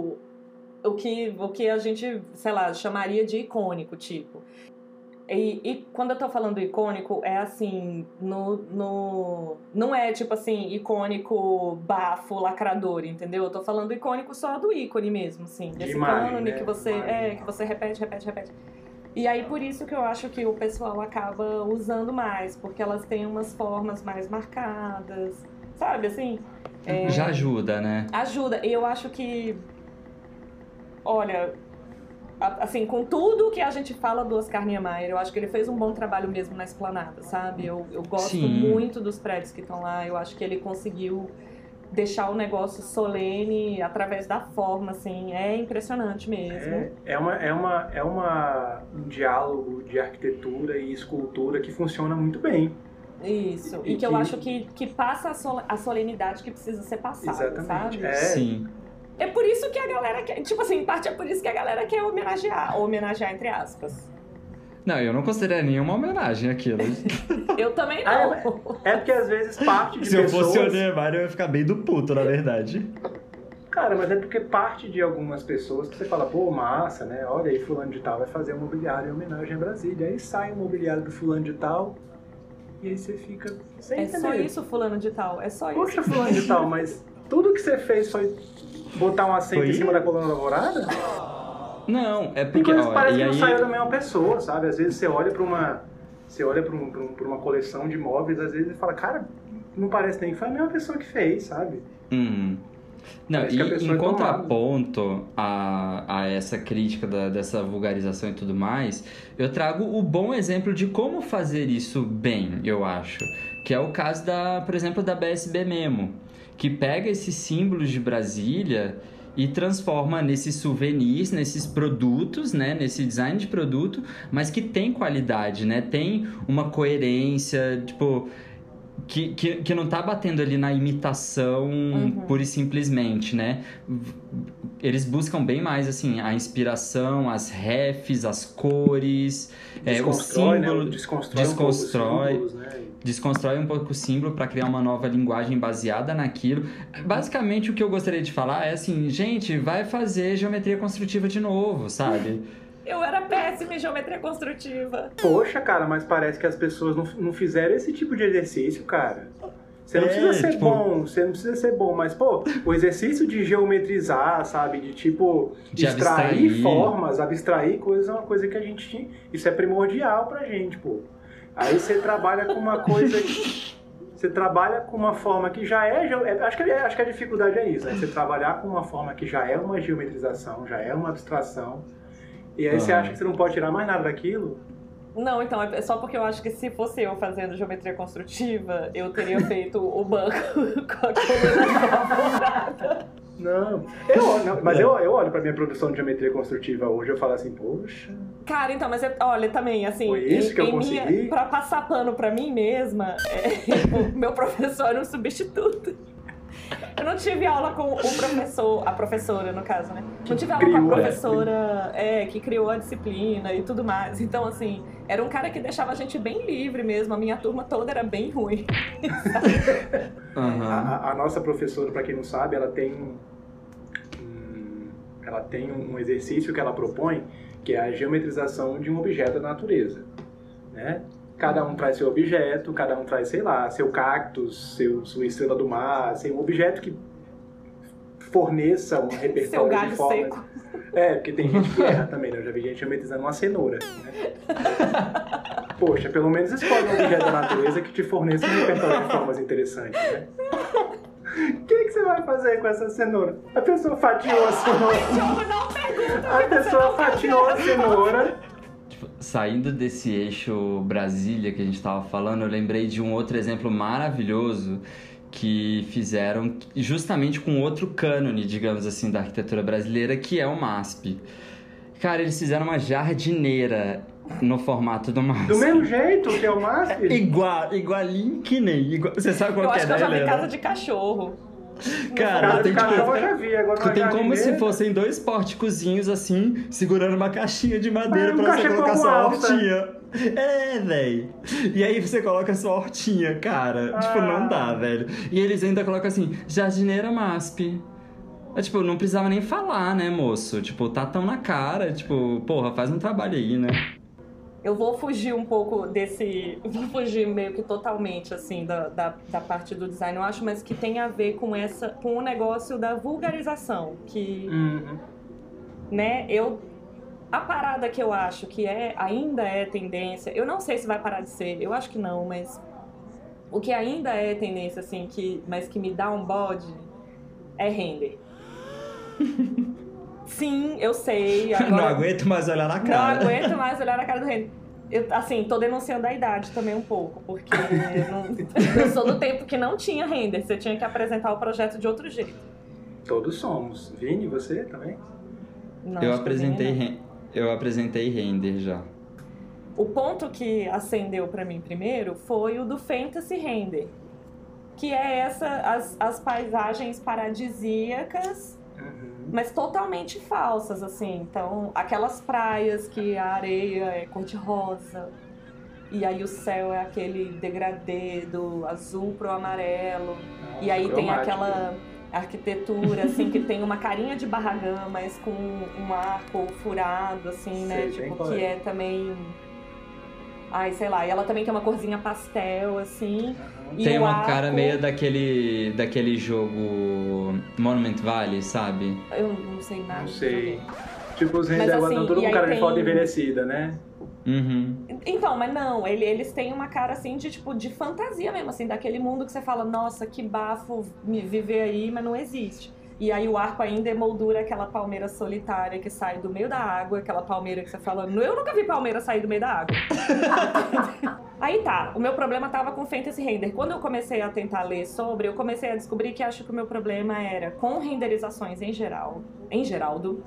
o que, o que a gente, sei lá, chamaria de icônico, tipo. E, e quando eu tô falando icônico, é assim, no, no, não é tipo assim, icônico, bafo, lacrador, entendeu? Eu tô falando icônico só do ícone mesmo, assim. De Desse imagem, cânone né? que você, Imagem. é, que você repete, repete, repete. E aí por isso que eu acho que o pessoal acaba usando mais, porque elas têm umas formas mais marcadas, sabe, assim? É, Já ajuda, né? ajuda. E eu acho que, olha, a- assim, com tudo que a gente fala do Oscar Niemeyer, eu acho que ele fez um bom trabalho mesmo na Esplanada, sabe? Eu, eu gosto Sim. muito dos prédios que estão lá, eu acho que ele conseguiu deixar o negócio solene através da forma, assim, é impressionante mesmo. É, é, uma, é, uma, é uma, um diálogo de arquitetura e escultura que funciona muito bem. Isso, e, E que eu que- acho que, que passa a, sol- a solenidade que precisa ser passada, Exatamente, sabe? é. Sim. É por isso que a galera quer, tipo assim, em parte é por isso que a galera quer homenagear, homenagear entre aspas. Não, eu não considero nenhuma homenagem aquilo. Eu também Ah, não. É porque às vezes parte de Se eu pessoas... fosse o Neymar, eu ia ficar bem do puto, na verdade. Cara, mas é porque parte de algumas pessoas que você fala, pô, massa, né? Olha aí, fulano de tal vai fazer um mobiliário em homenagem a Brasília. Aí sai um mobiliário do fulano de tal e aí você fica sem É entender. só isso, fulano de tal, é só isso. Poxa, fulano de tal, mas tudo que você fez foi botar um assento Foi? em cima da coluna da alvorada? Não, é Tem porque, coisas que ó, parece e que não aí... saiu da mesma pessoa, sabe? Às vezes você olha pra uma... Você olha pra, um, pra, um, pra uma coleção de móveis, às vezes e fala, cara, não parece nem que foi a mesma pessoa que fez, sabe? Uhum. Não, Parece e que a pessoa em é tomada. contraponto a, a essa crítica da, dessa vulgarização e tudo mais, eu trago o bom exemplo de como fazer isso bem, eu acho. Que é o caso, da, por exemplo, da B S B Memo, que pega esses símbolos de Brasília e transforma nesses souvenirs, nesses produtos, né, nesse design de produto, mas que tem qualidade, né, tem uma coerência, tipo... Que, que, que não tá batendo ali na imitação Uhum. pura e simplesmente, né? Eles buscam bem mais, assim, a inspiração, as refs, as cores, é, o Desconstrói, símbolo, né? Desconstrói, desconstrói, um pouco os símbolos, né? desconstrói um pouco o símbolo para criar uma nova linguagem baseada naquilo. Basicamente, o que eu gostaria de falar é assim, gente, vai fazer geometria construtiva de novo, sabe? Eu era péssima em geometria construtiva. Poxa, cara, mas parece que as pessoas não, não fizeram esse tipo de exercício, cara. Você não É, precisa ser tipo- bom, você não precisa ser bom, mas, pô, o exercício de geometrizar, sabe? De, tipo, De extrair abstrair. formas, abstrair coisas, é uma coisa que a gente... Isso é primordial pra gente, pô. Aí você trabalha com uma coisa... Você trabalha com uma forma que já é... geo- é- Acho que, acho que a dificuldade é isso, né? Você trabalhar com uma forma que já é uma geometrização, já é uma abstração, e aí você Ah. acha que você não pode tirar mais nada daquilo. Não, então, é só porque eu acho que se fosse eu fazendo geometria construtiva, eu teria feito o banco com a coluna furada. Não, eu, não mas eu, eu olho pra minha produção de geometria construtiva hoje, eu falo assim, poxa... Cara, então, mas é- olha, também, assim, Foi isso em, que eu em consegui? minha, pra passar pano pra mim mesma, é, o meu professor era um substituto. Eu não tive aula com o professor, a professora, no caso, né? Não tive aula com criou, a né? professora é, que criou a disciplina e tudo mais. Então, assim, era um cara que deixava a gente bem livre mesmo. A minha turma toda era bem ruim. Aham. A, a nossa professora, para quem não sabe, ela tem um, um- ela tem um exercício que ela propõe, que é a geometrização de um objeto da natureza, né? Cada um traz seu objeto, cada um traz, sei lá, seu cactus, seu, sua estrela do mar, assim, um objeto que forneça um Seu repertório galho de formas. seco. É, porque tem gente que erra também, né? Eu já vi gente geometrizando uma cenoura, né? Poxa, pelo menos escolhe um objeto da natureza que te forneça um repertório de formas interessantes, né? O que, que você vai fazer com essa cenoura? A pessoa fatiou a cenoura. Diogo, não pergunta. A pessoa fatiou a cenoura. Tipo, saindo desse eixo Brasília que a gente tava falando, eu lembrei de um outro exemplo maravilhoso que fizeram justamente com outro cânone, digamos assim, da arquitetura brasileira, que é o MASP. Cara, eles fizeram uma jardineira no formato do MASP. Do mesmo jeito que é o MASP? Igual, igualinho que nem. Igual... Você sabe qual Eu que é, acho que eu né, já vi Helena? casa de cachorro. Cara, Casa tem de cachorro eu tipo... já vi, agora Tu uma tem como se jardineira. fossem dois pórticozinhos assim, segurando uma caixinha de madeira É, um pra você cachecol colocar sua alta. hortinha. É, véi. E aí você coloca sua hortinha, cara. Ah. Tipo, não dá, velho. E eles ainda colocam assim, jardineira MASP. É, tipo, não precisava nem falar, né, moço? Tipo, tá tão na cara. Tipo, porra, faz um trabalho aí, né? Eu vou fugir um pouco desse... Vou fugir meio que totalmente, assim, da, da, da parte do design, eu acho, mas que tem a ver com essa... com o negócio da vulgarização, que... Uhum. né, eu... A parada que eu acho que é, ainda é tendência, eu não sei se vai parar de ser, eu acho que não, mas o que ainda é tendência, assim, que, mas que me dá um bode, é render. Sim, eu sei. Agora, Não aguento mais olhar na Não cara. aguento mais olhar na cara do render. Eu, assim, tô denunciando a idade também um pouco, porque eu, não- eu sou do tempo que não tinha render, você tinha que apresentar o projeto de outro jeito. Todos somos. Vini, você também? Não, Eu acho que o Vini apresentei, não. ren- eu apresentei render já. O ponto que acendeu pra mim primeiro foi o do Fantasy Render, que é essa, as, as paisagens paradisíacas, Uhum. mas totalmente falsas, assim. Então, aquelas praias que a areia é cor-de-rosa, e aí o céu é aquele degradê do azul pro amarelo, e aí tem Cromático. aquela arquitetura, assim, que tem uma carinha de barragã, mas com um arco furado, assim, né? Sei bem Tipo, qual que é. é também... Ai, sei lá, e ela também tem uma corzinha pastel, assim. Uhum. E Tem o uma arco- cara meio daquele, daquele jogo Monument Valley, sabe? Eu não sei nada. Não do sei. jogo. Tipo, os Mas, renders agora assim, estão todo e com aí cara de tem- foto envelhecida, né? Uhum. Então, mas não, ele- eles têm uma cara assim de tipo de fantasia mesmo, assim, daquele mundo que você fala, nossa, que bafo me viver aí, mas não existe. E aí o arco ainda emoldura aquela palmeira solitária que sai do meio da água, aquela palmeira que você fala, eu nunca vi palmeira sair do meio da água. Aí tá, o meu problema tava com Fantasy Render. Quando eu comecei a tentar ler sobre, eu comecei a descobrir que acho que o meu problema era com renderizações em geral, em Geraldo,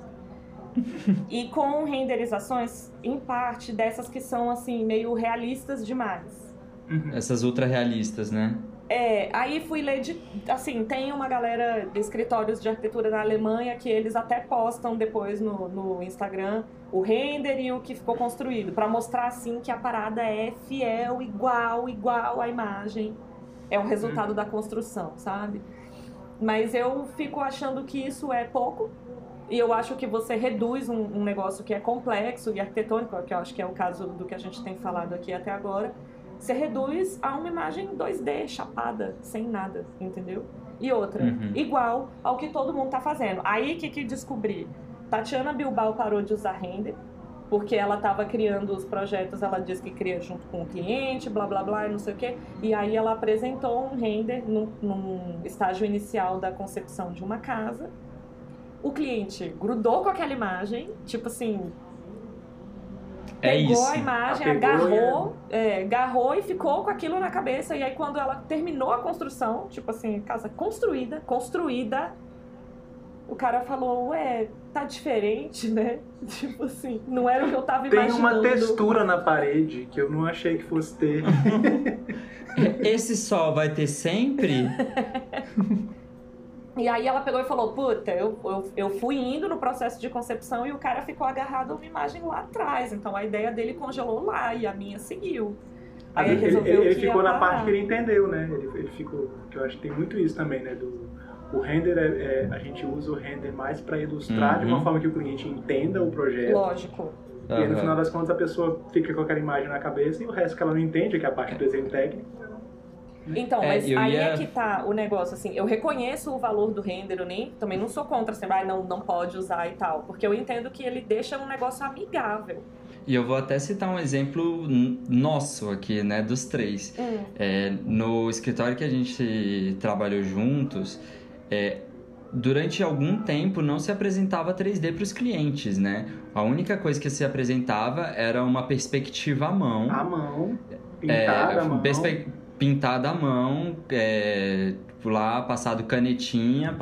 e com renderizações, em parte, dessas que são, assim, meio realistas demais. Uhum. Essas ultra realistas, né? É, aí fui ler de... Assim, tem uma galera de escritórios de arquitetura na Alemanha que eles até postam depois no, no Instagram o render e o que ficou construído, pra mostrar, assim, que a parada é fiel, igual, igual à imagem. É o resultado da construção, sabe? Mas eu fico achando que isso é pouco. E eu acho que você reduz um, um negócio que é complexo e arquitetônico, que eu acho que é o caso do que a gente tem falado aqui até agora. você reduz a uma imagem dois D, chapada, sem nada, entendeu? E outra, Uhum. igual ao que todo mundo tá fazendo. Aí, o que que descobri? Tatiana Bilbao parou de usar render, porque ela estava criando os projetos, ela disse que cria junto com o cliente, blá, blá, blá, e não sei o quê. E aí ela apresentou um render num, num estágio inicial da concepção de uma casa. O cliente grudou com aquela imagem, tipo assim... É Pegou isso. a imagem, Ah, pegou agarrou, é, agarrou e ficou com aquilo na cabeça. E aí quando ela terminou a construção, tipo assim, casa construída, construída... O cara falou, ué, tá diferente, né? Tipo assim, não era o que eu tava Tem imaginando. uma textura na parede que eu não achei que fosse ter. Esse sol vai ter sempre? E aí ela pegou e falou, puta, eu, eu, eu fui indo no processo de concepção e o cara ficou agarrado a uma imagem lá atrás. Então a ideia dele congelou lá e a minha seguiu. Aí ele, resolveu ele, ele que ia ficou na parar. parte que ele entendeu, né? Ele, ele ficou, que eu acho que tem muito isso também, né? Do, o render, é, é, a gente usa o render mais para ilustrar Uhum. de uma forma que o cliente entenda o projeto. Lógico. E aí, no Aham. final das contas, a pessoa fica com aquela imagem na cabeça e o resto que ela não entende, que é a parte do desenho técnico. Então, É, mas eu aí ia- é que tá o negócio, assim, eu reconheço o valor do render, eu nem, também não sou contra, assim, ah, não, não pode usar e tal, porque eu entendo que ele deixa um negócio amigável. E eu vou até citar um exemplo n- nosso aqui, né, dos três. Hum. É, no escritório que a gente trabalhou juntos, é, durante algum tempo não se apresentava três D para os clientes, né? A única coisa que se apresentava era uma perspectiva à mão. À mão, É, pintada à mão. perspe- pintada à mão, é, tipo, lá passado canetinha,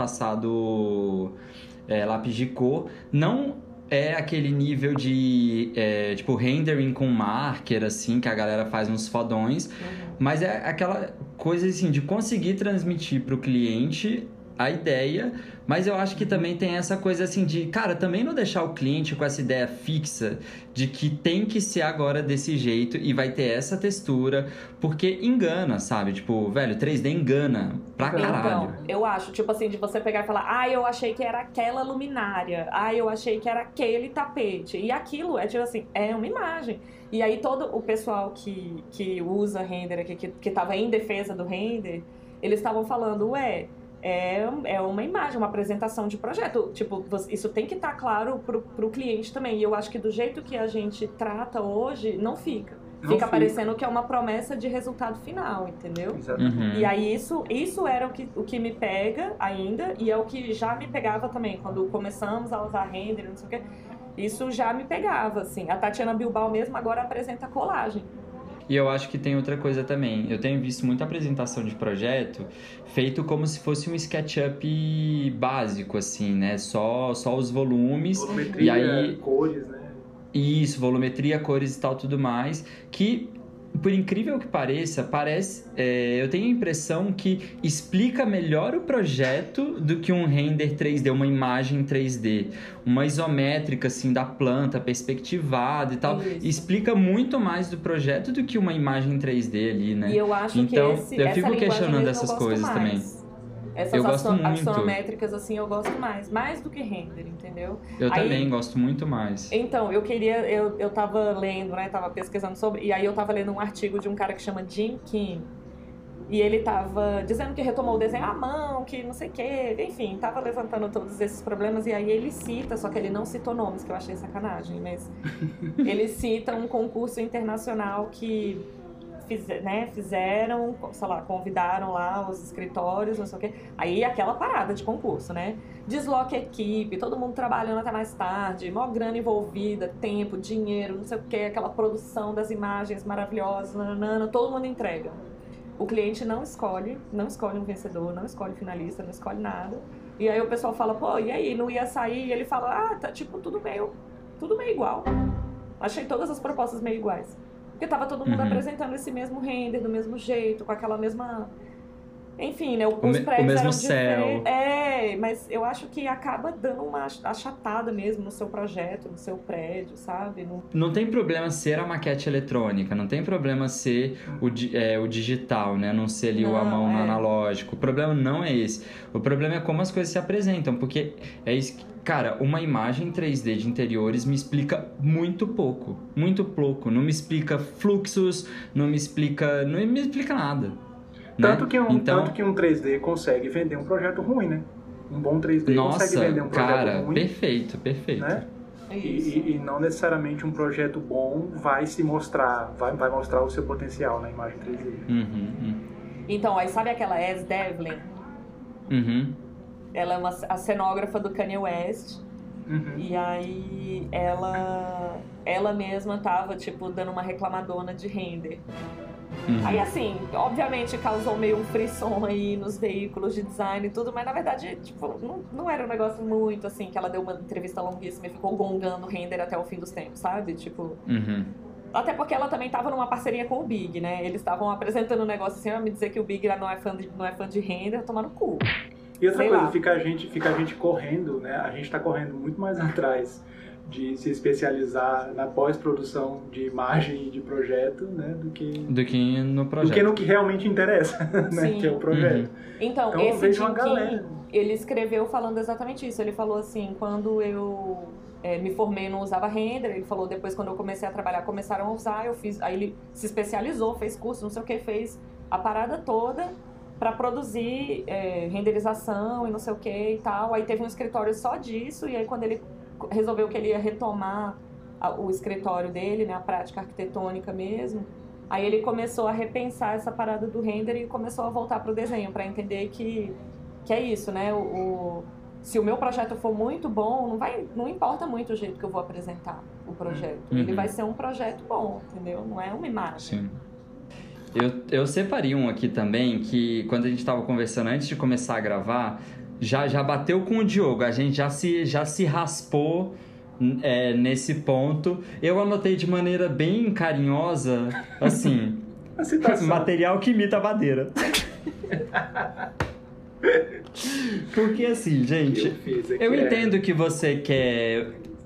passado é, lápis de cor. Não é aquele nível de é, tipo rendering com marker, assim, que a galera faz uns fodões, Uhum. mas é aquela coisa assim de conseguir transmitir para o cliente a ideia, mas eu acho que também tem essa coisa assim de, cara, também não deixar o cliente com essa ideia fixa de que tem que ser agora desse jeito e vai ter essa textura, porque engana, sabe? Tipo, velho, três D engana pra caralho. Então, eu acho, tipo assim, de você pegar e falar, ah, eu achei que era aquela luminária, ah, eu achei que era aquele tapete, e aquilo é tipo assim, é uma imagem. E aí todo o pessoal que, que usa render aqui, que, que tava em defesa do render, eles estavam falando, ué, é, é uma imagem, uma apresentação de projeto. Tipo, você- isso tem que estar claro pro, pro cliente também. E eu acho que do jeito que a gente trata hoje, não fica. Não fica fica. parecendo que é uma promessa de resultado final, entendeu? Exatamente. Uhum. E aí isso, isso era o que, o que me pega ainda, e é o que já me pegava também, quando começamos a usar render, não sei o quê. Isso já me pegava, assim. A Tatiana Bilbao mesmo agora apresenta colagem. E eu acho que tem outra coisa também. Eu tenho visto muita apresentação de projeto feito como se fosse um SketchUp básico, assim, né? Só, só os volumes. Volumetria, E aí- cores, né? Isso, volumetria, cores e tal, tudo mais. Que, por incrível que pareça, parece... é, eu tenho a impressão que explica melhor o projeto do que um render três D, uma imagem três D. Uma isométrica, assim, da planta, perspectivada e tal. Isso. Explica muito mais do projeto do que uma imagem três D ali, né? E eu acho Então, que esse, eu essa fico linguagem questionando mesmo eu essas gosto coisas mais. também. Essas Eu gosto axo- muito. axonométricas, assim, eu gosto mais. Mais do que render, entendeu? Eu Aí- também gosto muito mais. Então, eu queria... Eu, eu tava lendo, né? Tava pesquisando sobre... E aí eu tava lendo um artigo de um cara que chama Jim Kim. E ele tava dizendo que retomou o desenho à mão, que não sei o quê. Enfim, tava levantando todos esses problemas. E aí ele cita, só que ele não citou nomes, que eu achei sacanagem. Mas ele cita um concurso internacional que... Fiz- né, fizeram, sei lá, convidaram lá os escritórios, não sei o quê. Aí aquela parada de concurso, né? Desloca a equipe, todo mundo trabalhando até mais tarde, maior grana envolvida, tempo, dinheiro, não sei o quê, aquela produção das imagens maravilhosas, nanana, todo mundo entrega. O cliente não escolhe, não escolhe um vencedor, não escolhe finalista, não escolhe nada. E aí o pessoal fala, pô, e aí, não ia sair? E ele fala, ah, tá tipo tudo meio, tudo meio igual. Achei todas as propostas meio iguais. Porque tava todo mundo Uhum. apresentando esse mesmo render, do mesmo jeito, com aquela mesma... Enfim, né? Os O me- o prédios mesmo eram céu. diferentes. É, mas eu acho que acaba dando uma achatada mesmo no seu projeto, no seu prédio, sabe? No... Não tem problema ser a maquete eletrônica, não tem problema ser o, di- é, o digital, né? Não ser ali o a Não, mão no é. analógico. O problema não é esse. O problema é como as coisas se apresentam, porque é isso que cara, uma imagem três D de interiores me explica muito pouco. Muito pouco. Não me explica fluxos, não me explica... Não me explica nada. Tanto, né? que um, então, tanto que um três D consegue vender um projeto ruim, né? Um bom três D nossa, consegue vender um projeto cara, ruim. perfeito, perfeito. Né? É E, isso. e, e não necessariamente um projeto bom vai se mostrar, vai, vai mostrar o seu potencial na imagem três D. Uhum, uhum. Então, aí sabe aquela Az Devlin? Uhum. Ela é uma, a cenógrafa do Kanye West. Uhum. E aí ela, ela mesma tava, tipo, dando uma reclamadona de render. Uhum. Aí, assim, obviamente causou meio um frisson aí nos veículos de design e tudo, mas na verdade, tipo, não, não era um negócio muito, assim, que ela deu uma entrevista longuíssima e ficou gongando render até o fim dos tempos, sabe? Tipo... Uhum. Até porque ela também tava numa parceria com o Big, né? Eles estavam apresentando um negócio assim, ah, me dizer que o Big não é fã de, não é fã de render, tomar no cu. E outra Sei coisa, lá. fica a, gente, fica a gente correndo, né? A gente está correndo muito mais atrás de se especializar na pós-produção de imagem e de projeto, né? Do que, Do que no do projeto. que no que realmente interessa, né? Sim. Que é o projeto. Uhum. Então, Então, eu esse vejo Jim uma galera. Kim, ele escreveu falando exatamente isso. Ele falou assim, quando eu é, me formei não usava render, ele falou depois quando eu comecei a trabalhar começaram a usar, eu fiz, aí ele se especializou, fez curso, não sei o que, fez a parada toda para produzir é, renderização e não sei o que e tal. Aí teve um escritório só disso, e aí quando ele resolveu que ele ia retomar a, o escritório dele, né, a prática arquitetônica mesmo, aí ele começou a repensar essa parada do render e começou a voltar para o desenho, para entender que, que é isso, né? O, o, se o meu projeto for muito bom, não, vai, não importa muito o jeito que eu vou apresentar o projeto. Uhum. Ele vai ser um projeto bom, entendeu? Não é uma imagem. Sim. Eu, eu separei um aqui também, que quando a gente estava conversando antes de começar a gravar, já, já bateu com o Diogo, a gente já se, já se raspou é, nesse ponto. Eu anotei de maneira bem carinhosa, assim, A citação. material que imita madeira. Porque assim, gente, Eu fiz aqui, eu é. entendo que você quer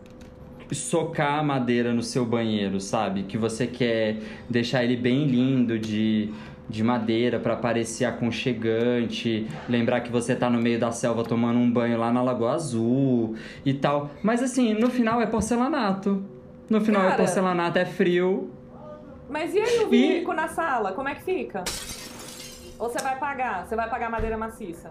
socar a madeira no seu banheiro, sabe? Que você quer deixar ele bem lindo de, de madeira para parecer aconchegante, lembrar que você tá no meio da selva tomando um banho lá na Lagoa Azul e tal. Mas assim, no final é porcelanato. No final Cara, é porcelanato, é frio. Mas e aí o E- vinílico na sala? Como é que fica? Ou você vai pagar? Você vai pagar madeira maciça?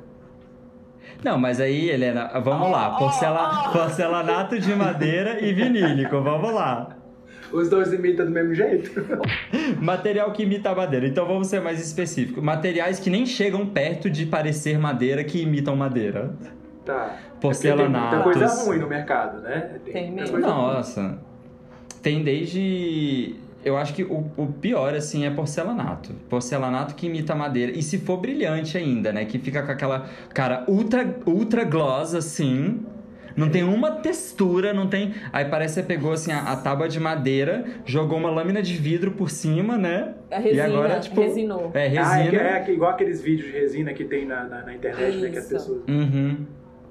Não, mas aí, Helena, vamos lá. Porcela... Porcelanato de madeira e vinílico, vamos lá. Os dois imitam do mesmo jeito? Material que imita a madeira. Então vamos ser mais específicos. Materiais que nem chegam perto de parecer madeira, que imitam madeira. Tá. Porcelanatos. Tem muita coisa ruim no mercado, né? Tem muita mesmo. coisa ruim. Nossa. Tem desde... Eu acho que o, o pior, assim, é porcelanato. Porcelanato que imita madeira. E se for brilhante ainda, né? Que fica com aquela cara ultra, ultra gloss, assim. Não tem uma textura, não tem... Aí parece que você pegou, assim, a, a tábua de madeira, jogou uma lâmina de vidro por cima, né? A resina, e agora, tipo... resinou. É, Ah, é, resina. que- é que- igual aqueles vídeos de resina que tem na, na, na internet, né? Que as Isso. pessoas... Uhum.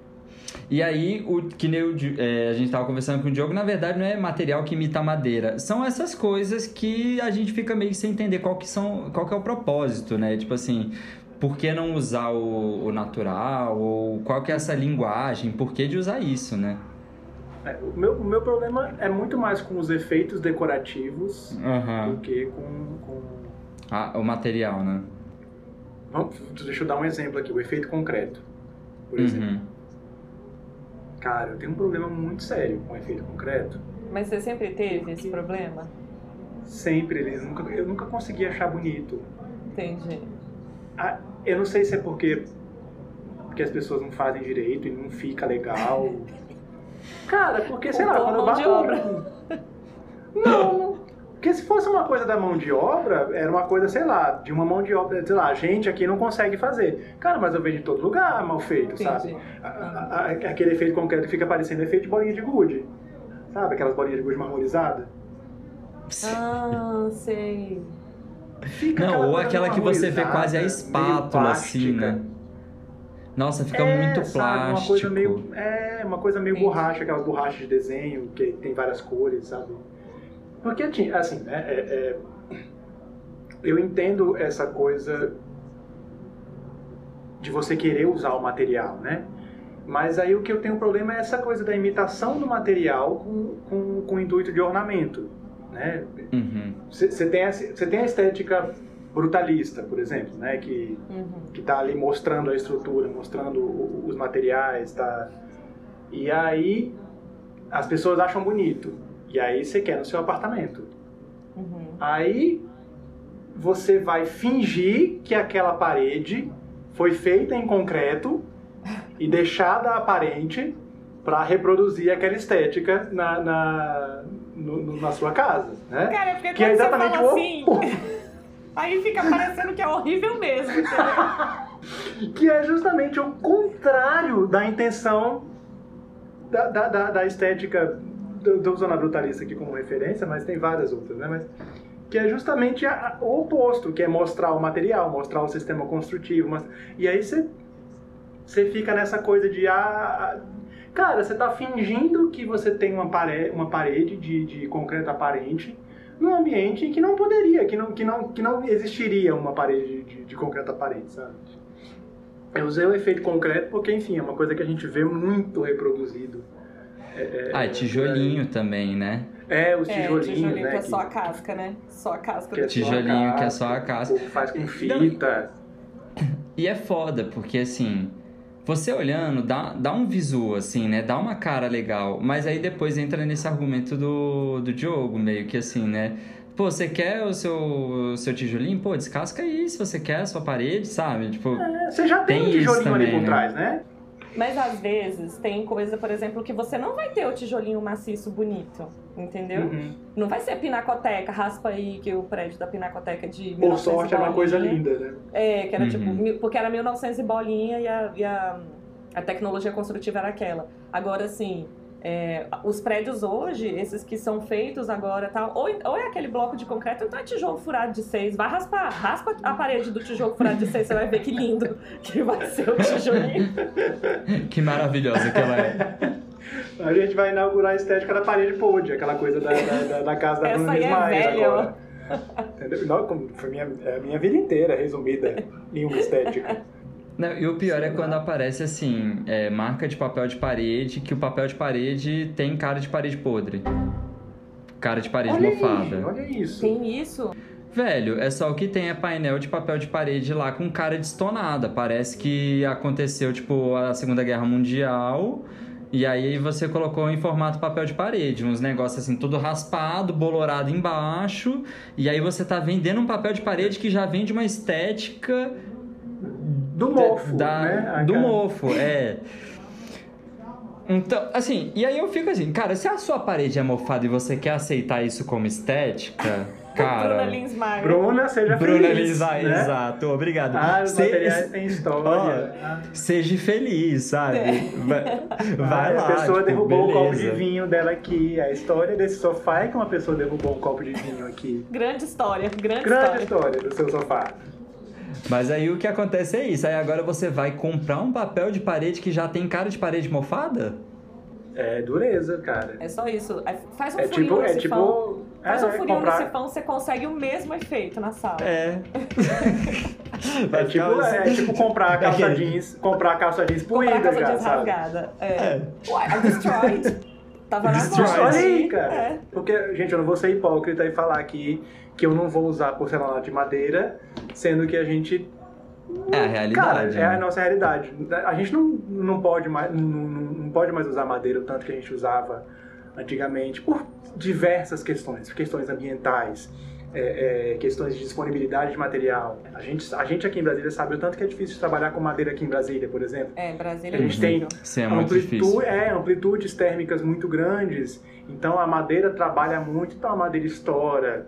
E aí, o que nem o, Di- é, a gente tava conversando com o Diogo, na verdade não é material que imita madeira. São essas coisas que a gente fica meio sem entender qual que, são, qual que é o propósito, né? Tipo assim, por que não usar o, o natural? Ou qual que é essa linguagem? Por que de usar isso, né? É, o, meu, o meu problema é muito mais com os efeitos decorativos Aham. do que com... com... Ah, o material, né? Vamos, deixa eu dar um exemplo aqui. O efeito concreto, por exemplo. Uhum. Cara, eu tenho um problema muito sério com o efeito concreto. Mas você sempre teve esse problema? Sempre, eles nunca, eu nunca consegui achar bonito. Entendi. Ah, eu não sei se é porque, porque as pessoas não fazem direito e não fica legal. Cara, porque, sei lá, Ou quando eu mão de bato... obra. Não, porque se fosse uma coisa da mão de obra, era uma coisa, sei lá, de uma mão de obra, sei lá, a gente aqui não consegue fazer. Cara, mas eu vejo em todo lugar mal feito, Entendi. sabe? A- a- a- aquele efeito concreto que fica parecendo efeito de bolinha de gude. Sabe, aquelas bolinhas de gude marmorizadas? Ah, sei. Fica Não, ou coisa aquela que você vê marmorizada, quase a meio espátula, assim, plástica. né? Nossa, fica É, muito sabe, plástico. Uma coisa meio, é, uma coisa meio Entendi. borracha, aquelas borrachas de desenho que tem várias cores, sabe? Porque, assim, né, é, é, eu entendo essa coisa de você querer usar o material, né? Mas aí o que eu tenho problema é essa coisa da imitação do material com, com, com o intuito de ornamento, né? Você Uhum. tem, a- você tem a estética brutalista, por exemplo, né? Que, Uhum. que tá ali mostrando a estrutura, mostrando o- os materiais, tá? E aí as pessoas acham bonito. E aí você quer no seu apartamento. Uhum. Aí você vai fingir que aquela parede foi feita em concreto e deixada aparente para reproduzir aquela estética na, na, no- no- na sua casa, né? Cara, porque Que é quando você exatamente fala o assim, oposto. aí fica parecendo que é horrível mesmo, entendeu? Que é justamente o contrário da intenção da, da, da, da estética. Estou usando a brutalista aqui como referência, mas tem várias outras, né? Mas, que é justamente a- a- o oposto, que é mostrar o material, mostrar o sistema construtivo. Mas, e aí você, você fica nessa coisa de... Ah, cara, você está fingindo que você tem uma parede, uma parede de, de concreto aparente num ambiente em que não poderia, que não, que não, que não existiria uma parede de, de concreto aparente, sabe? Eu usei o efeito concreto porque, enfim, é uma coisa que a gente vê muito reproduzido. É, Ah, tijolinho também, né? é, os É, tijolinhos, tijolinho né? que é só a casca, né? Só a casca que é do só a Tijolinho que é só a casca. o povo faz com fita. E é foda, porque assim, você olhando, dá, dá um visual, assim, né? Dá uma cara legal. Mas aí depois entra nesse argumento do, do Diogo, meio que assim, né? Pô, você quer o seu, o seu tijolinho? Pô, descasca aí se você quer a sua parede, sabe? Tipo, É, você já tem, Tem um tijolinho isso ali também, por né? trás, né? Mas às vezes tem coisa, por exemplo, que você não vai ter o tijolinho maciço bonito, entendeu? Uhum. Não vai ser pinacoteca, raspa aí que o prédio da pinacoteca de mil e Por novecentos sorte, era uma coisa bolinha. linda, né? É, que era Uhum. tipo, mil- porque era mil e novecentos e bolinha e a, e a, a tecnologia construtiva era aquela. Agora, assim, é, os prédios hoje, esses que são feitos agora, tal, ou, ou é aquele bloco de concreto, ou então é tijolo furado de seis. Vai raspar, raspa a parede do tijolo furado de seis, você vai ver que lindo que vai ser o tijolinho. que maravilhosa que ela é. A gente vai inaugurar a estética da parede pod, aquela coisa da, da, da- da casa da Essa Bruna aí é Ismael velha, agora. Entendeu? Não, como foi minha, é a minha vida inteira resumida em uma estética. Não, e o pior Sei é quando lá. aparece assim, é, marca de papel de parede, que o papel de parede tem cara de parede podre. Cara de parede Olha mofada. aí, olha isso. Tem isso? Velho, é só o que tem é painel de papel de parede lá com cara destonada. Parece que aconteceu, tipo, a Segunda Guerra Mundial. E aí você colocou em formato papel de parede. Uns negócios assim, tudo raspado, bolorado embaixo. E aí você tá vendendo um papel de parede que já vem de uma estética... Do mofo, da, né? A Do cara- mofo, é... Então, assim, e aí eu fico assim, cara, se a sua parede é mofada e você quer aceitar isso como estética, cara... Bruna Linsmeyer. Bruna, seja Bruna feliz. Lisa, né? exato, obrigado. Ah, os Se- materiais têm história. Ah. Seja feliz, sabe? Vai, vai Ah, lá, a pessoa tipo, derrubou o copo de beleza. vinho dela aqui. A história desse sofá é que uma pessoa derrubou um copo de vinho aqui. Grande história, grande, Grande história. história do seu sofá. Mas aí o que acontece é isso, aí agora você vai comprar um papel de parede que já tem cara de parede mofada? É dureza, cara. É só isso. É, Faz um É furinho tipo, no é sifão. tipo, Faz é, um furinho comprar, no sifão, você consegue o mesmo efeito na sala. É. é Vai tipo, ficar- é tipo comprar a calça Aquele- jeans, comprar a calça jeans Comprar a puída calça já, jeans sabe? rasgada. É. É. Uai, a Destroyed. Tava na Destroyed. moda. Olha aí, Sim, cara. é. Porque, gente, eu não vou ser hipócrita e falar aqui que eu não vou usar porcelanato de madeira, sendo que a gente... É a Cara, realidade. é a né? nossa realidade. A gente não, não, pode mais, não, não não pode mais usar madeira o tanto que a gente usava antigamente, por diversas questões. Questões ambientais, é, é, questões de disponibilidade de material. A gente, a gente aqui em Brasília sabe o tanto que é difícil trabalhar com madeira aqui em Brasília, por exemplo. É, Brasília A é gente tem impossível. Isso é muito Amplitu- difícil. É, amplitudes térmicas muito grandes, então a madeira trabalha muito, então a madeira estoura.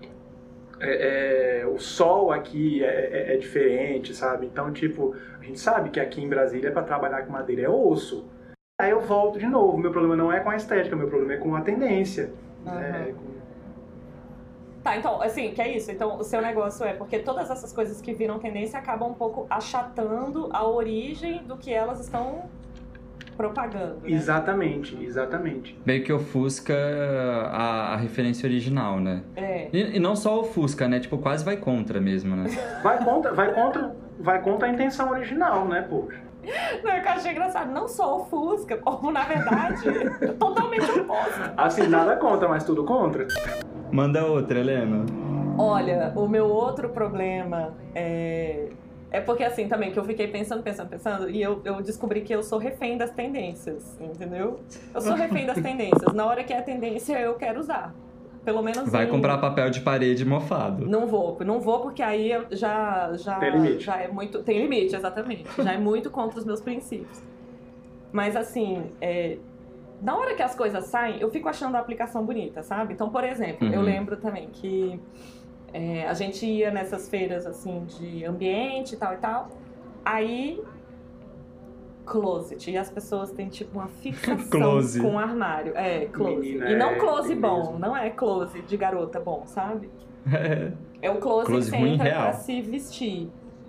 É, é, o sol aqui é, é- é diferente, sabe? Então, tipo, a gente sabe que aqui em Brasília para trabalhar com madeira é osso. Aí eu volto de novo, meu problema não é com a estética, meu problema é com a tendência. Né? Uhum. Com- Tá, então, assim, que é isso. Então, o seu negócio é porque todas essas coisas que viram tendência acabam um pouco achatando a origem do que elas estão propagando, né? Exatamente, exatamente. Meio que ofusca a, a referência original, né? É. E, e não só ofusca, né? Tipo, quase vai contra mesmo, né? Vai contra, vai contra, vai contra a intenção original, né, poxa? Não, é que eu achei engraçado. Não só o Fusca, como na verdade, totalmente oposto. Assim, nada contra, mas tudo contra. Manda outra, Helena. Olha, o meu outro problema é... É porque assim também, que eu fiquei pensando, pensando, pensando, e eu, eu descobri que eu sou refém das tendências, entendeu? Eu sou refém das tendências. Na hora que é tendência, eu quero usar. Pelo menos Vai em... comprar papel de parede mofado. Não vou, não vou porque aí eu já, já, Tem limite. já é muito... Tem limite, exatamente. Já é muito contra os meus princípios. Mas assim, é... na hora que as coisas saem, eu fico achando a aplicação bonita, sabe? Então, por exemplo, Uhum. eu lembro também que... É, a gente ia nessas feiras, assim, de ambiente e tal e tal. Aí, closet. E as pessoas têm, tipo, uma fixação Close. com o armário. É, close. Menina, e não é, close é bom. mesmo. Não é close de garota bom, sabe? É. É o close, Close que você ruim, entra real. pra se vestir.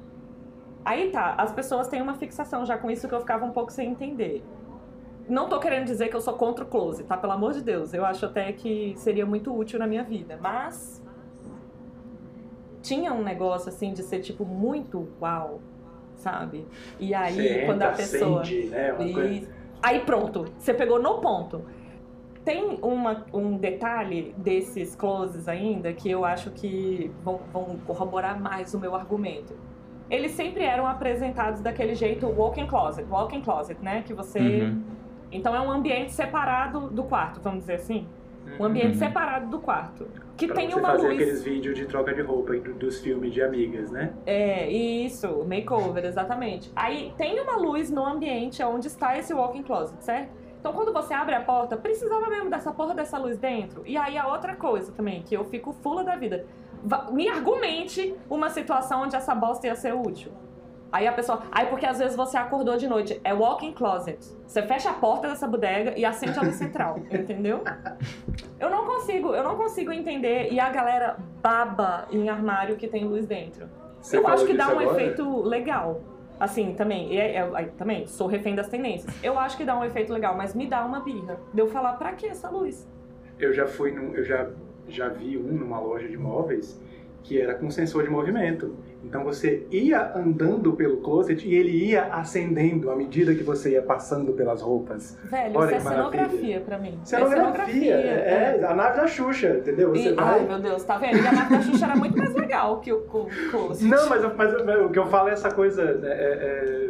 Aí tá, as pessoas têm uma fixação já com isso que eu ficava um pouco sem entender. Não tô querendo dizer que eu sou contra o close, tá? Pelo amor de Deus. Eu acho até que seria muito útil na minha vida. Mas... tinha um negócio, assim, de ser, tipo, muito uau, sabe? E aí, Você quando entra, a pessoa... sente, né? Uma E... coisa... Aí, pronto. Você pegou no ponto. Tem uma, um detalhe desses closes ainda que eu acho que vão, vão corroborar mais o meu argumento. Eles sempre eram apresentados daquele jeito walk-in closet. Walk-in closet, né? Que você... Uhum. Então, é um ambiente separado do quarto, vamos dizer assim. Um ambiente Uhum. separado do quarto. Que Pra tem você uma fazer luz... aqueles vídeos de troca de roupa do- dos filmes de amigas, né? É, isso, makeover, exatamente. Aí tem uma luz no ambiente onde está esse walk-in closet, certo? Então quando você abre a porta, precisava mesmo dessa porra dessa luz dentro. E aí a outra coisa também, que eu fico fula da vida. Va- Me argumente uma situação onde essa bosta ia ser útil. Aí a pessoa... Aí porque às vezes você acordou de noite. É walk-in closet. Você fecha a porta dessa bodega e acende a luz central. Entendeu? Eu não consigo, eu não consigo entender. E a galera baba em armário que tem luz dentro. Você eu falou acho que dá disso um agora? efeito legal. Assim, também, e é- é- também, sou refém das tendências. Eu acho que dá um efeito legal, mas me dá uma birra. De eu falar, pra que essa luz? Eu já fui num, eu já, já vi um numa loja de móveis que era com sensor de movimento. Então você ia andando pelo closet e ele ia acendendo à medida que você ia passando pelas roupas. Velho, Olha isso é que maravilha. cenografia pra mim. Cenografia, é é, a nave da Xuxa, entendeu? Você E, vai... ai, meu Deus, tá vendo? E a nave da Xuxa era muito mais legal que o, o closet. Não, mas, eu- mas eu- o que eu falo é essa coisa... é- é-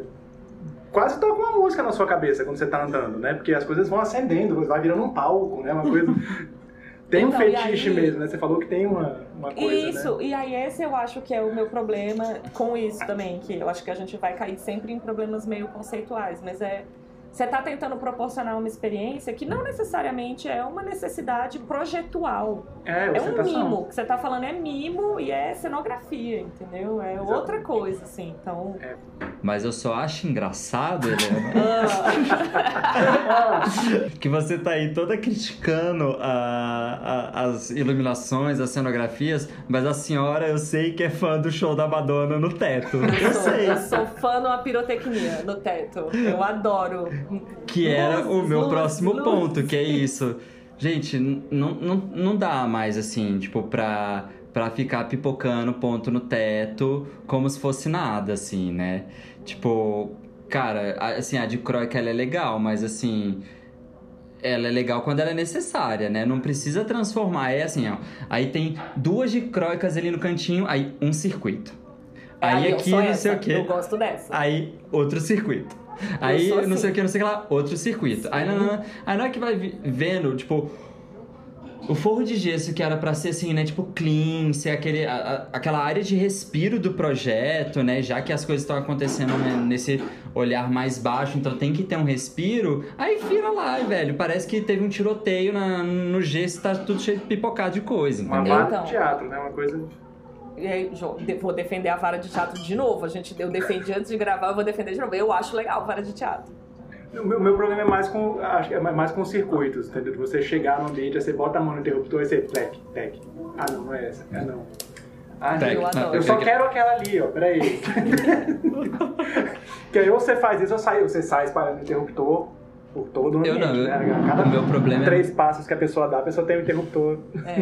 quase toca uma música na sua cabeça quando você tá andando, né? Porque as coisas vão acendendo, vai virando um palco, né? Uma coisa... Tem um Então, e fetiche aí- mesmo, né? Você falou que tem uma, uma coisa, Isso, né? e aí esse eu acho que é o meu problema com isso também, que eu acho que a gente vai cair sempre em problemas meio conceituais, mas é... Você tá tentando proporcionar uma experiência que não necessariamente é uma necessidade projetual. É, É um ostentação. mimo. O que você tá falando é mimo e é cenografia, entendeu? É Exatamente. outra coisa, assim. Então... Mas eu só acho engraçado, Helena, Ah, que você tá aí toda criticando a, a- as iluminações, as cenografias, mas a senhora eu sei que é fã do show da Madonna no teto. Eu eu, sou, sei. eu sou fã de uma pirotecnia no teto. Eu adoro. Que era o Luzes, meu luzes, próximo luzes. ponto, que é isso. Gente, n- não, não, não dá mais, assim, tipo, pra, pra ficar pipocando ponto no teto como se fosse nada, assim, né? Tipo, cara, a- assim, a dicróica, ela é legal, mas, assim... Ela é legal quando ela é necessária, né? Não precisa transformar. É assim, ó. Aí tem duas dicróicas ali no cantinho, aí um circuito. Aí eu aqui, sou não essa, sei o quê. Eu gosto dessa. Aí, outro circuito. Aí, sou não sei assim. o que, não sei o que lá, outro circuito. Aí, não, não, não. Aí, na hora que vai vi- vendo, tipo, o forro de gesso que era pra ser assim, né, tipo, clean, ser aquele, a- a- aquela área de respiro do projeto, né, já que as coisas estão acontecendo, né, nesse olhar mais baixo, então tem que ter um respiro. Aí vira lá, velho, parece que teve um tiroteio na, no gesso, tá tudo cheio de pipocado de coisa, Uma entendeu? vara Então. de teatro, né? Uma coisa... E aí, João, de- vou defender a vara de teatro de novo. A gente, eu defendi antes de gravar, eu vou defender de novo. Eu acho legal vara de teatro. O meu, meu problema é mais com, acho que é mais com circuitos, entendeu? De você chegar no ambiente, aí você bota a mão no interruptor e você, plec, plec. Ah, não, não é essa. Ah, não. Ah, Plec, eu não, adoro. eu só plec. quero aquela ali, ó, peraí. Que aí ou você faz isso ou sai, você sai espalhando o interruptor, por todo o ambiente. Eu não, eu, né? A cada o meu problema três é... passos que a pessoa dá, a pessoa tem um interruptor.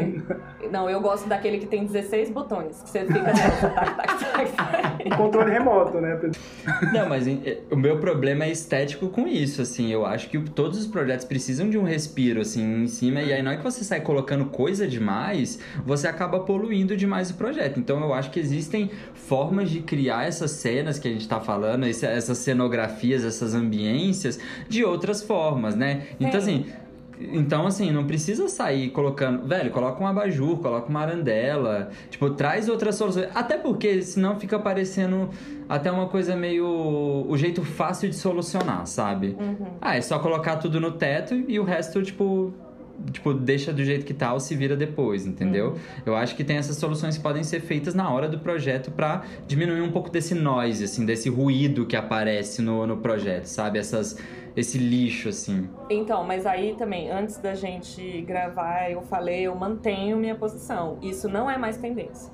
É. Não, eu gosto daquele que tem dezesseis botões, que você fica nessa, tac, tac, tac, tac. Um controle remoto, né? Não, mas o meu problema é estético com isso, assim. Eu acho que todos os projetos precisam de um respiro, assim, em cima. E aí, na hora que você sai colocando coisa demais, você acaba poluindo demais o projeto. Então, eu acho que existem formas de criar essas cenas que a gente tá falando, essas cenografias, essas ambiências, de outras formas, né? Então, assim... Então, assim, não precisa sair colocando... Velho, coloca um abajur, coloca uma arandela. Tipo, traz outras soluções. Até porque, senão fica parecendo até uma coisa meio... O jeito fácil de solucionar, sabe? Uhum. Ah, é só colocar tudo no teto e o resto, tipo... Tipo, deixa do jeito que tá ou se vira depois, entendeu? Uhum. Eu acho que tem essas soluções que podem ser feitas na hora do projeto pra diminuir um pouco desse noise, assim, desse ruído que aparece no, no projeto, sabe? Essas... Esse lixo, assim. Então, mas aí também, antes da gente gravar, eu falei, eu mantenho minha posição. Isso não é mais tendência.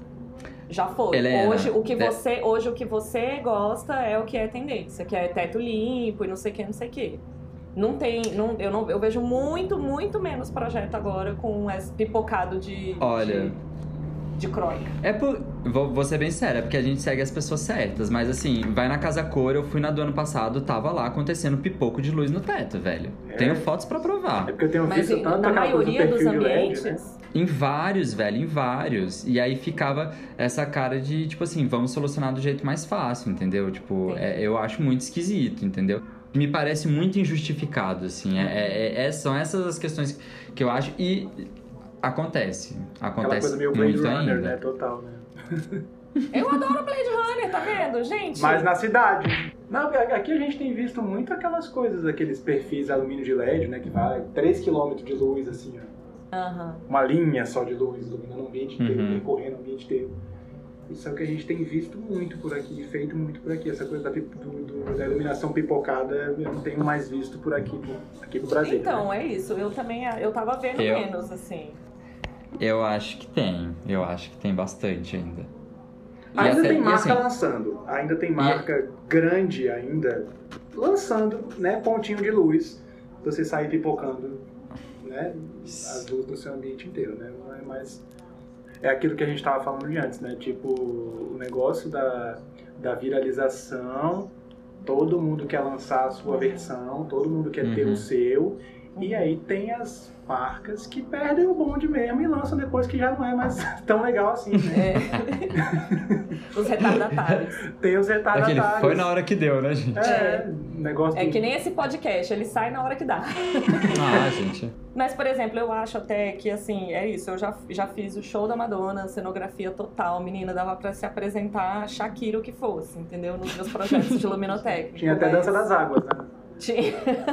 Já foi. Helena, hoje, o que de... você, hoje o que você gosta é o que é tendência, que é teto limpo e não sei o que, não sei o que. Não tem, não, eu, não, eu vejo muito, muito menos projeto agora com esse pipocado de... Olha... De... De crônica. É por... Vou, vou ser bem sério, é porque a gente segue as pessoas certas. Mas assim, vai na Casa Cor, eu fui na do ano passado, tava lá acontecendo pipoco de luz no teto, velho. É. Tenho fotos pra provar. É porque eu tenho visto Mas, tanto na maioria dos ambientes... L E D, né? Em vários, velho, em vários. E aí ficava essa cara de, tipo assim, vamos solucionar do jeito mais fácil, entendeu? Tipo, é, eu acho muito esquisito, entendeu? Me parece muito injustificado, assim. É, é, é, são essas as questões que eu acho... E... Acontece. Acontece Aquela coisa meio Blade muito Runner, ainda. né? Total, né? Eu adoro Blade Runner, tá vendo, gente? Mas na cidade. Não, aqui a gente tem visto muito aquelas coisas, aqueles perfis alumínio de L E D, né? Que vai três quilômetros de luz, assim, ó. Uhum. Uma linha só de luz iluminando o ambiente inteiro, Uhum. percorrendo o ambiente inteiro. Isso é o que a gente tem visto muito por aqui, feito muito por aqui. Essa coisa da, do, do, da iluminação pipocada eu não tenho mais visto por aqui, por, aqui no Brasil. Então, né? é isso. Eu também, eu tava vendo eu... menos, assim. Eu acho que tem. Eu acho que tem bastante ainda. E ainda até, tem marca assim, lançando. Ainda tem marca e... grande ainda lançando, né? Pontinho de luz. Você sair pipocando, né? As luzes do seu ambiente inteiro, né? Não é mais... É aquilo que a gente estava falando de antes, né? Tipo, o negócio da, da viralização. Todo mundo quer lançar a sua versão. Todo mundo quer uhum. ter o seu. E aí tem as marcas que perdem o bonde mesmo e lançam depois que já não é mais tão legal assim, né? É. Os retardatários. Tem os retardatários. Aquele foi na hora que deu, né, gente? É, negócio é do... que nem esse podcast, ele sai na hora que dá. Ah, gente. Mas, por exemplo, eu acho até que, assim, é isso. Eu já, já fiz o show da Madonna, cenografia total. Menina, dava pra se apresentar Shakira o que fosse, entendeu? Nos meus projetos de luminotécnico. Tinha até mas... dança das águas, né? Tinha.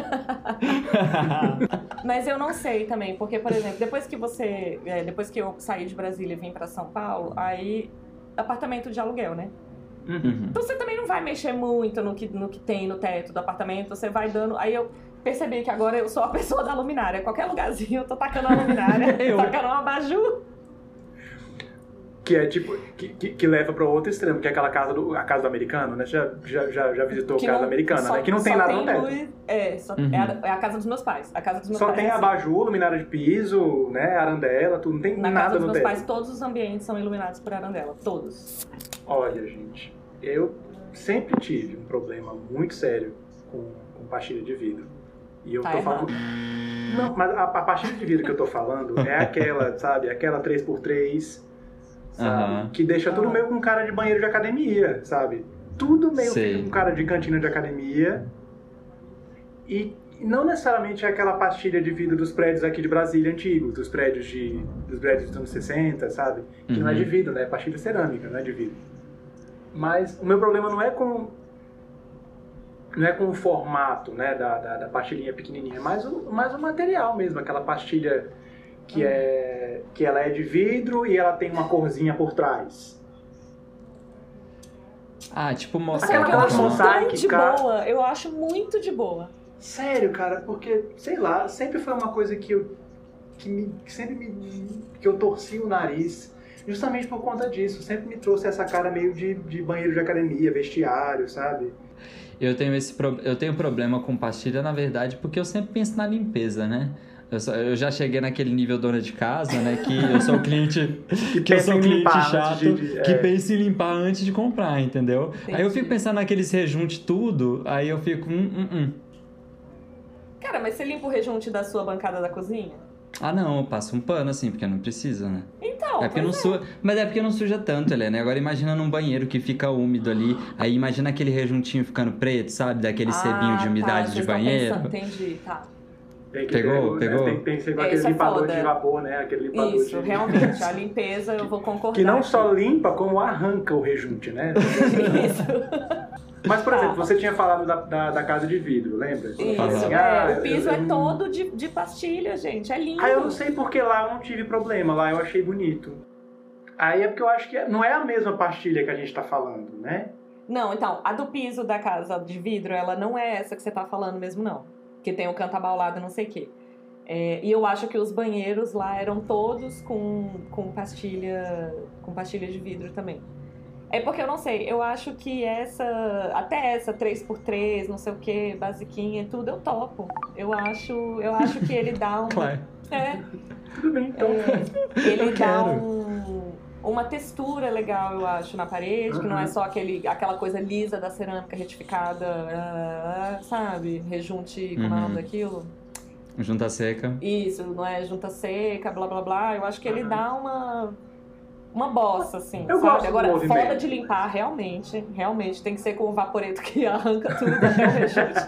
Mas eu não sei também, porque, por exemplo, depois que você... É, depois que eu saí de Brasília e vim pra São Paulo, aí... Apartamento de aluguel, né? Uhum. Então você também não vai mexer muito no que, no que tem no teto do apartamento, você vai dando... Aí eu percebi que agora eu sou a pessoa da luminária. Qualquer lugarzinho eu tô tacando a luminária, eu. tacando uma abajur. Que é tipo, que, que, que leva para o outro extremo, que é aquela casa do, a casa do americano, né? Já, já, já, já visitou a casa não, americana, só, né? Que não tem nada tem no teto. Luz, é, só, uhum. é, a, é a casa dos meus pais. A casa dos meus só pais tem é assim. abajur, luminária de piso, né? Arandela, tudo. Não tem Na nada casa dos no meus teto. pais, todos os ambientes são iluminados por arandela. Todos. Olha, gente, eu sempre tive um problema muito sério com, com pastilha de vidro. E eu tá tô errado. falando... Não, mas a, a pastilha de vidro que eu tô falando é aquela, sabe? Aquela três por três... Sabe? Uhum. Que deixa tudo meio com cara de banheiro de academia, sabe? Tudo meio Sei. com cara de cantina de academia. E não necessariamente é aquela pastilha de vidro dos prédios aqui de Brasília antigos, dos prédios de dos prédios dos anos sessenta, sabe? Que uhum. não é de vidro, né? É pastilha cerâmica, não é de vidro. Mas o meu problema não é com não é com o formato, né, da, da, da pastilhinha pequenininha, mas o, mais o material mesmo, aquela pastilha que é que ela é de vidro e ela tem uma corzinha por trás. Ah, tipo mosaico. Aquela que eu acho muito de boa, eu acho muito de boa. Sério, cara, porque sei lá, sempre foi uma coisa que eu que me que sempre me que eu torci o nariz, justamente por conta disso, sempre me trouxe essa cara meio de, de banheiro de academia, vestiário, sabe? Eu tenho esse pro... eu tenho problema com pastilha, na verdade, porque eu sempre penso na limpeza, né? Eu, só... eu já cheguei naquele nível dona de casa, né? Que eu sou o cliente que, que eu sou um cliente chato de, de, que é. pensa em limpar antes de comprar, entendeu? Entendi. Aí eu fico pensando naqueles rejunte tudo, aí eu fico hum, hum, hum. Cara, mas você limpa o rejunte da sua bancada da cozinha? Ah, não, eu passo um pano assim, porque não precisa, né? Então, é porque não é. Su... Mas é porque não suja tanto, Helena. Agora imagina num banheiro que fica úmido ali, aí imagina aquele rejuntinho ficando preto, sabe? Daquele ah, sebinho de umidade tá, de banheiro. Pensando, entendi, tá. Tem que pegou, ter, pegou? Né? Tem, tem que ser aquele é limpador de vapor, né? Aquele limpador Isso, de... realmente. A limpeza eu vou concordar. Que não aqui. só limpa, como arranca o rejunte, né? Isso. Mas, por exemplo, você tinha falado da, da, da casa de vidro, lembra? Isso, assim, é, ah, o piso eu, é eu... todo de, de pastilha, gente, é lindo. Ah, eu não sei porque lá eu não tive problema, lá eu achei bonito. Aí é porque eu acho que não é a mesma pastilha que a gente tá falando, né? Não, então, a do piso da casa de vidro, ela não é essa que você tá falando mesmo, não. Que tem o canto abaulado, não sei o quê. É, e eu acho que os banheiros lá eram todos com, com pastilha com pastilha de vidro também. É porque eu não sei, eu acho que essa, até essa três por três, não sei o que, basiquinha, tudo eu topo. Eu acho, eu acho que ele dá um... Claro. É, tudo bem, então. É, ele eu dá quero. um, uma textura legal, eu acho, na parede, uhum. que não é só aquele, aquela coisa lisa da cerâmica retificada, uh, sabe? Rejunte, como é o nome daquilo? Junta seca. Isso, não é junta seca, blá blá blá. Eu acho que ele uhum. dá uma... Uma bossa, assim, eu sabe? Gosto Agora, foda de limpar, realmente, realmente, tem que ser com o vaporeto que arranca tudo até o rejunte.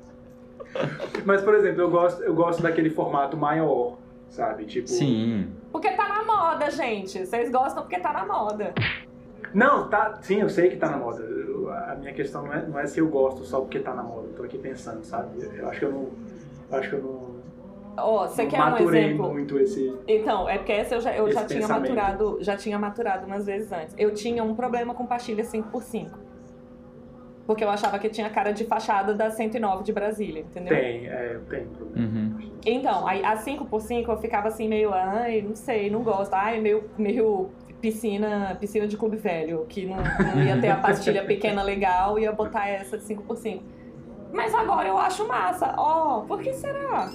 Mas, por exemplo, eu gosto, eu gosto daquele formato maior, sabe? Tipo... Sim. Porque tá na moda, gente. Vocês gostam porque tá na moda. Não, tá... Sim, eu sei que tá na moda. Eu, a minha questão não é, não é se eu gosto só porque tá na moda. Eu tô aqui pensando, sabe? Eu, eu acho que eu não... Eu acho que eu não... Oh, você não quer um exemplo? Muito esse, então, é porque essa eu já, eu já tinha pensamento. maturado, já tinha maturado umas vezes antes. Eu tinha um problema com pastilha cinco por cinco. Porque eu achava que tinha cara de fachada da cento e nove de Brasília, entendeu? Tem, é, tem problema. Uhum. Então, aí a cinco por cinco eu ficava assim meio, ai, não sei, não gosto. Ai, meio, meio piscina, piscina de clube velho, que não, não ia ter a pastilha pequena legal e ia botar essa de cinco por cinco. Mas agora eu acho massa. Ó, oh, por que será?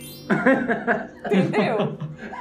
Entendeu?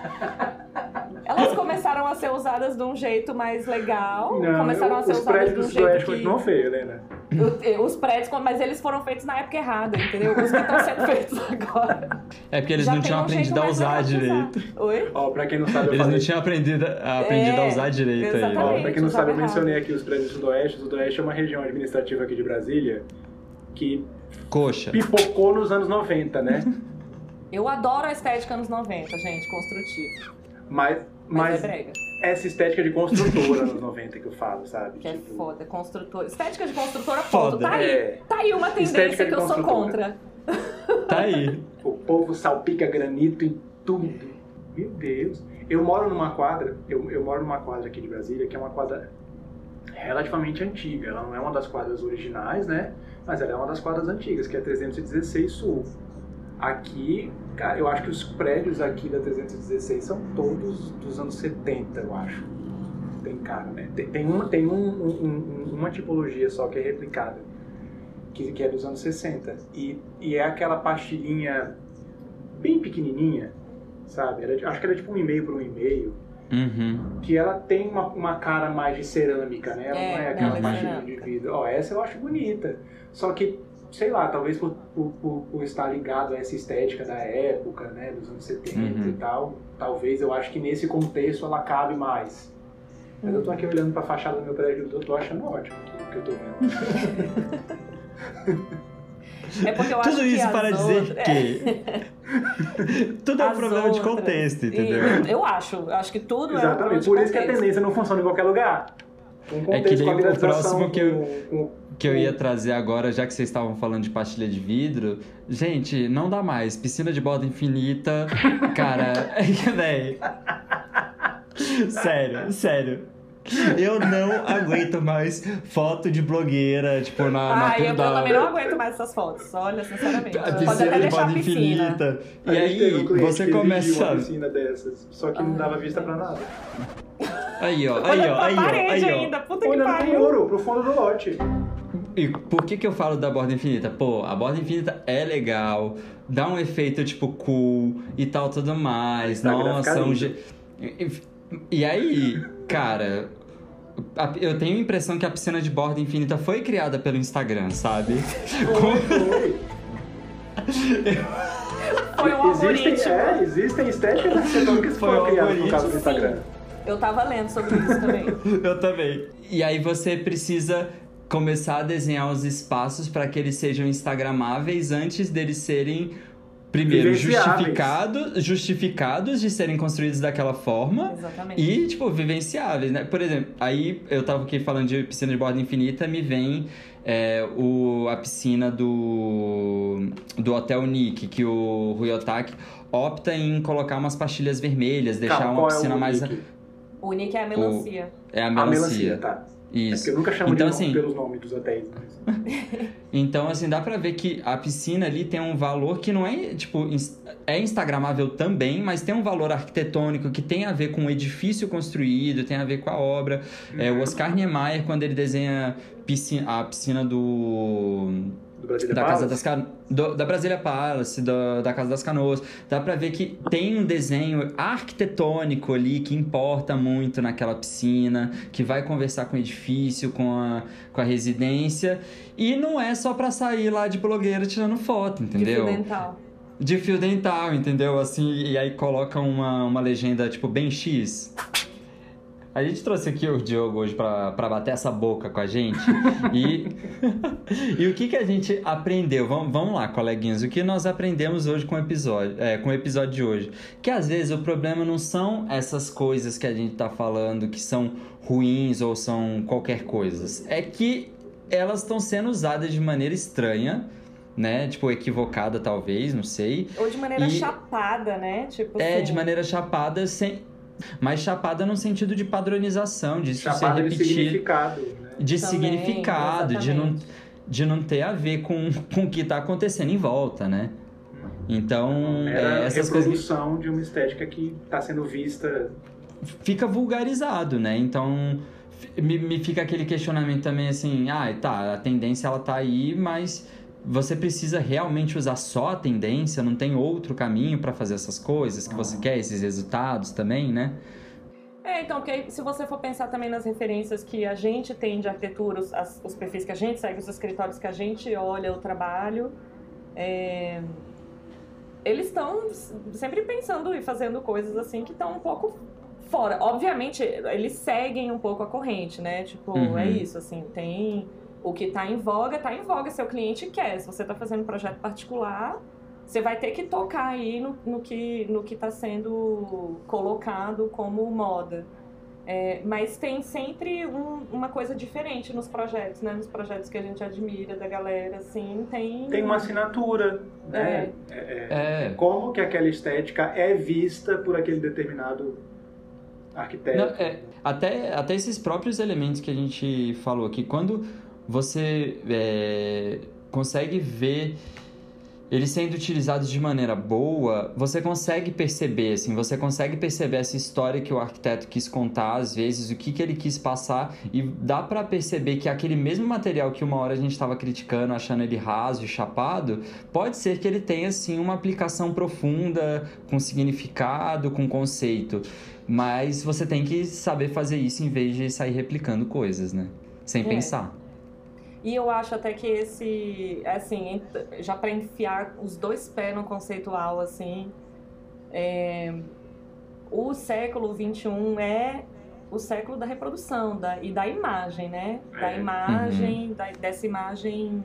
Elas começaram a ser usadas de um jeito mais legal. Não, começaram eu, a ser os usadas de um jeito jeito que... continuam feios, né? Os prédios, mas eles foram feitos na época errada, entendeu? Os que estão sendo feitos agora. É porque eles Já não tinham um aprendido a usar direito. Usar. Oi? Ó, pra quem não sabe, eu Eles falei... não tinham aprendido, aprendido é, a usar direito aí. Ó, pra quem não sabe, eu mencionei aqui os prédios do Sudoeste. O Sudoeste é uma região administrativa aqui de Brasília que Coxa. pipocou nos anos noventa, né? Eu adoro a estética anos noventa, gente, construtiva. Mas, mas, mas é brega. Essa estética de construtora anos noventa que eu falo, sabe? Que tipo... é foda, construtora. Estética de construtora, ponto. Foda. Tá aí, é. tá aí uma tendência que eu sou contra. Tá aí. O povo salpica granito em tudo. Meu Deus. Eu moro numa quadra, eu, eu moro numa quadra aqui de Brasília, que é uma quadra relativamente antiga. Ela não é uma das quadras originais, né? Mas ela é uma das quadras antigas, que é a trezentos e dezesseis Sul. Aqui, cara, eu acho que os prédios aqui da trezentos e dezesseis são todos dos anos setenta, eu acho. Tem cara, né? Tem, tem, uma, tem um, um, um, uma tipologia só que é replicada, que, que é dos anos sessenta. E, e é aquela pastilhinha bem pequenininha, sabe? Ela, acho que ela é tipo um e meio por um e meio. Uhum. Que ela tem uma, uma cara mais de cerâmica, né? Ela é, não é aquela é pastilhinha de vidro. Ó, essa eu acho bonita. Só que sei lá, talvez por, por, por, por estar ligado a essa estética da época, né, dos anos setenta uhum. e tal, talvez eu acho que nesse contexto ela cabe mais. Mas uhum. eu tô aqui olhando pra fachada do meu prédio, eu tô achando ótimo o que eu tô vendo. É porque eu Tudo acho isso que para dizer outras... que tudo é um problema outras... de contexto, entendeu? E eu acho, eu acho que tudo Exatamente. é um problema de Por isso contexto. que a tendência não funciona em qualquer lugar. Um é que nem o próximo com, que eu, com, que eu ia trazer agora, já que vocês estavam falando de pastilha de vidro. Gente, não dá mais. Piscina de borda infinita. Cara, véi. Sério, sério. Eu não aguento mais foto de blogueira, tipo, na, na Ah, eu, eu da... também não aguento mais essas fotos. Olha, sinceramente. A Pode piscina até de deixar borda a piscina. infinita. E aí, um você que começa... uma piscina dessas, só que não dava vista pra nada. Aí, ó, aí, Olha ó, pra aí, ó, parede aí, ó. ainda, puta que Olhando pro pariu. muro, pro fundo do lote. e por que que eu falo da borda infinita? Pô, a borda infinita é legal, dá um efeito, tipo, cool e tal, tudo mais. Nossa, um... Ge... E aí, cara, eu tenho a impressão que a piscina de borda infinita foi criada pelo Instagram, sabe? Foi, foi. Foi um algoritmo. Existem, é, existem estéticas arquitetônicas que foram criadas no caso do Instagram. Sim. Eu tava lendo sobre isso também. Eu também. E aí você precisa começar a desenhar os espaços para que eles sejam instagramáveis antes deles serem, primeiro, justificados, justificados de serem construídos daquela forma. Exatamente. E, tipo, vivenciáveis, né? Por exemplo, aí eu tava aqui falando de piscina de borda infinita, me vem é, o, a piscina do, do Hotel Nick, que o Rui Otaki opta em colocar umas pastilhas vermelhas, deixar Calma, uma piscina é o mais... Nick? O Nick é a melancia. O, é a A melancia. melancia, tá. Isso. É porque eu nunca chamo então, de nome assim, pelos nomes dos hotéis. Então, assim, dá pra ver que a piscina ali tem um valor que não é, tipo, é instagramável também, mas tem um valor arquitetônico que tem a ver com o edifício construído, tem a ver com a obra. Uhum. É, o Oscar Niemeyer, quando ele desenha piscina, a piscina do... do da Casa das Can... do, da Brasília Palace, do, da Casa das Canoas, dá pra ver que tem um desenho arquitetônico ali que importa muito naquela piscina, que vai conversar com o edifício, com a, com a residência, e não é só pra sair lá de blogueira tirando foto, entendeu? De fio dental. De fio dental, entendeu? Assim, e aí coloca uma, uma legenda, tipo, bem X. A gente trouxe aqui o Diogo hoje pra, pra bater essa boca com a gente. E, e o que, que a gente aprendeu? Vamos, vamos lá, coleguinhas. O que nós aprendemos hoje com o episódio, é, com o episódio de hoje? Que às vezes o problema não são essas coisas que a gente tá falando, que são ruins ou são qualquer coisa. É que elas estão sendo usadas de maneira estranha, né? Tipo, equivocada talvez, não sei. Ou de maneira e... chapada, né? Tipo é, assim... de maneira chapada, sem... Mas chapada no sentido de padronização, disso chapada ser repetido. De significado. Né? De Também, significado, de não, de não ter a ver com, com o que está acontecendo em volta, né? Então, Era é, essas reprodução coisas... de uma estética que está sendo vista... Fica vulgarizado, né? Então, me, me fica aquele questionamento também assim, ah, tá, a tendência ela tá aí, mas... Você precisa realmente usar só a tendência, não tem outro caminho para fazer essas coisas que você quer, esses resultados também, né? É, então, porque se você for pensar também nas referências que a gente tem de arquitetura, os, as, os perfis que a gente segue, os escritórios que a gente olha o trabalho, é, eles estão sempre pensando e fazendo coisas assim que estão um pouco fora. Obviamente, eles seguem um pouco a corrente, né? Tipo, uhum. é isso, assim, tem... O que está em voga, está em voga, seu cliente quer. Se você está fazendo um projeto particular, você vai ter que tocar aí no, no que no que está sendo colocado como moda. É, mas tem sempre um, uma coisa diferente nos projetos, né? Nos projetos que a gente admira da galera, assim, tem... Tem uma assinatura, né? É. É, é. Como que aquela estética é vista por aquele determinado arquiteto. Não, é, até, até esses próprios elementos que a gente falou aqui, quando... você é, consegue ver eles sendo utilizados de maneira boa, você consegue perceber, assim, você consegue perceber essa história que o arquiteto quis contar, às vezes, o que, que ele quis passar, e dá pra perceber que aquele mesmo material que uma hora a gente estava criticando, achando ele raso e chapado, pode ser que ele tenha, assim, uma aplicação profunda, com significado, com conceito, mas você tem que saber fazer isso em vez de sair replicando coisas, né? Sem é. pensar. E eu acho até que esse, assim, já para enfiar os dois pés no conceitual, assim, é, o século vinte e um é o século da reprodução da, e da imagem, né? Da imagem, uhum. da, dessa imagem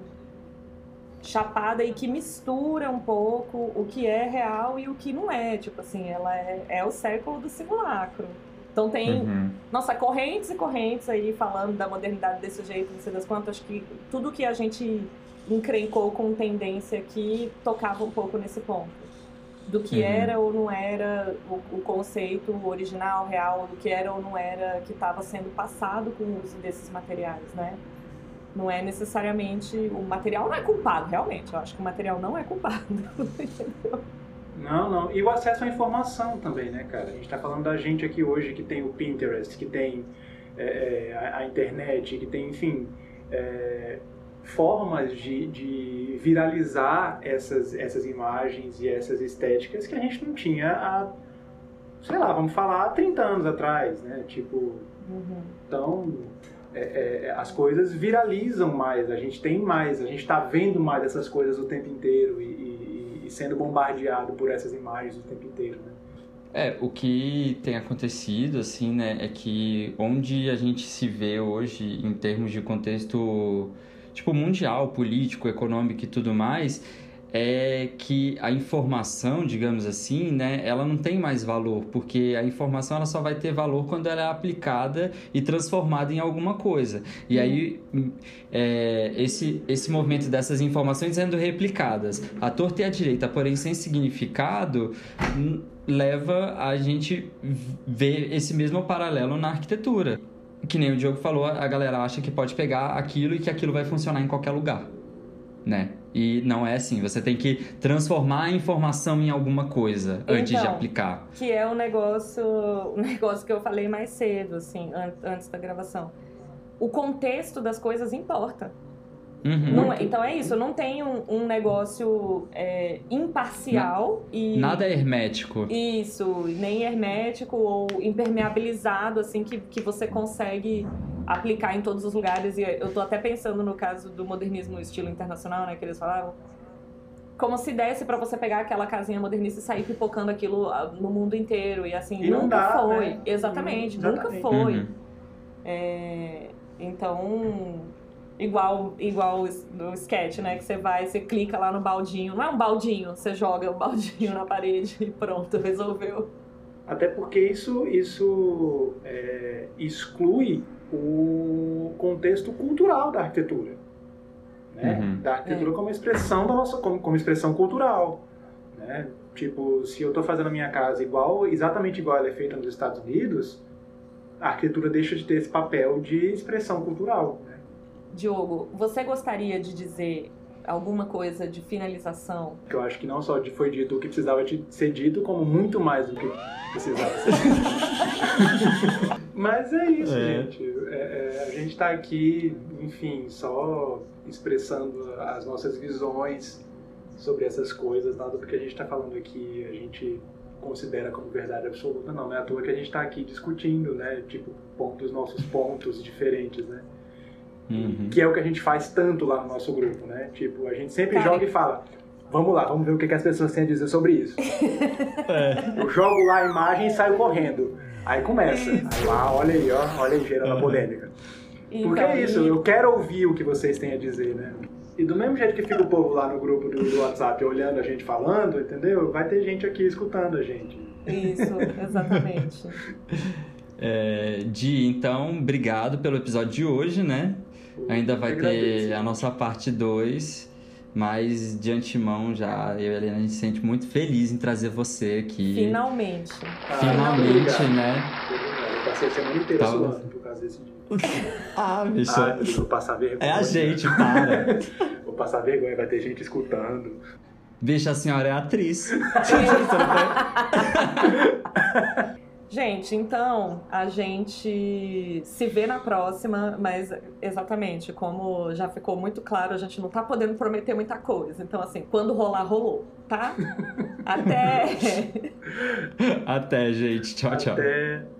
chapada e que mistura um pouco o que é real e o que não é. Tipo assim, ela é, é o século do simulacro. Então tem, uhum. nossa, correntes e correntes aí falando da modernidade desse jeito, não sei das quantas, acho que tudo que a gente encrencou com tendência aqui tocava um pouco nesse ponto. Do que uhum. era ou não era o, o conceito original, real, do que era ou não era que estava sendo passado com o uso desses materiais, né? Não é necessariamente... O material não é culpado, realmente. Eu acho que o material não é culpado, entendeu? Não, não. E o acesso à informação também, né, cara? A gente tá falando da gente aqui hoje que tem o Pinterest, que tem é, a, a internet, que tem, enfim, é, formas de, de viralizar essas, essas imagens e essas estéticas que a gente não tinha há, sei lá, vamos falar, há trinta anos atrás, né? Tipo, Uhum. então, é, é, as coisas viralizam mais, a gente tem mais, a gente está vendo mais essas coisas o tempo inteiro e, e, e sendo bombardeado por essas imagens o tempo inteiro, né? É, o que tem acontecido, assim, né, é que onde a gente se vê hoje em termos de contexto, tipo, mundial, político, econômico e tudo mais, é que a informação, digamos assim, né, ela não tem mais valor, porque a informação ela só vai ter valor quando ela é aplicada e transformada em alguma coisa. E aí, é, esse, esse movimento dessas informações sendo replicadas, à torta e à direita, porém sem significado, leva a gente ver esse mesmo paralelo na arquitetura. Que nem o Diogo falou, a galera acha que pode pegar aquilo e que aquilo vai funcionar em qualquer lugar, né? E não é assim, você tem que transformar a informação em alguma coisa antes Então, de aplicar. Que é o negócio, o negócio que eu falei mais cedo, assim, an- antes da gravação. O contexto das coisas importa. Uhum. Não é- então é isso, não tem um, um negócio é, imparcial e... Nada é hermético. Isso, nem hermético ou impermeabilizado, assim, que, que você consegue aplicar em todos os lugares. E eu tô até pensando no caso do modernismo estilo internacional, né, que eles falavam. Como se desse pra você pegar aquela casinha modernista e sair pipocando aquilo no mundo inteiro. E assim, E não nunca dá, foi. né? Exatamente, Hum, nunca exatamente. foi. Uhum. É, então, igual, igual no sketch, né? Que você vai, você clica lá no baldinho. Não é um baldinho, você joga o baldinho na parede e pronto, resolveu. Até porque isso, isso é, exclui o contexto cultural da arquitetura, né? Uhum. Da arquitetura É. como expressão da nossa, como, como expressão cultural, né? Tipo, se eu estou fazendo a minha casa igual, exatamente igual ela é feita nos Estados Unidos, a arquitetura deixa de ter esse papel de expressão cultural, né? Diogo, você gostaria de dizer alguma coisa de finalização? Que eu acho que não só foi dito o que precisava de ser dito, como muito mais do que precisava ser dito. Mas é isso, É. gente. É, é, a gente está aqui, enfim, só expressando as nossas visões sobre essas coisas, nada do que a gente está falando aqui a gente considera como verdade absoluta, não. Não é à toa que a gente está aqui discutindo, né? Tipo, pontos, nossos pontos diferentes, né? Uhum. Que é o que a gente faz tanto lá no nosso grupo, né? Tipo, a gente sempre Cara, joga e fala, vamos lá, vamos ver o que que as pessoas têm a dizer sobre isso. É. Eu jogo lá a imagem e saio correndo. Aí começa. Aí lá, olha aí, ó, olha aí, gerando a polêmica. Porque Então, é isso, e- eu quero ouvir o que vocês têm a dizer, né? E do mesmo jeito que fica o povo lá no grupo do, do WhatsApp olhando a gente falando, entendeu? Vai ter gente aqui escutando a gente. Isso, exatamente. É, Di, então, obrigado pelo episódio de hoje, né? Ainda vai Eu ter agradeço. a nossa parte dois, mas de antemão já, eu e a Helena, a gente se sente muito feliz em trazer você aqui. Finalmente. Ah, Finalmente, obrigado. né? Eu passei a semana inteira Tá. suando por causa desse dia. Ah, bicho. Ah, meu Deus, vou passar vergonha. É a gente, para. Vou passar vergonha, vai ter gente escutando. Bicho, a senhora é atriz. Gente, então, a gente se vê na próxima, mas exatamente, como já ficou muito claro, a gente não tá podendo prometer muita coisa. Então, assim, quando rolar, rolou, tá? Até! Até, gente. Tchau, tchau. Até.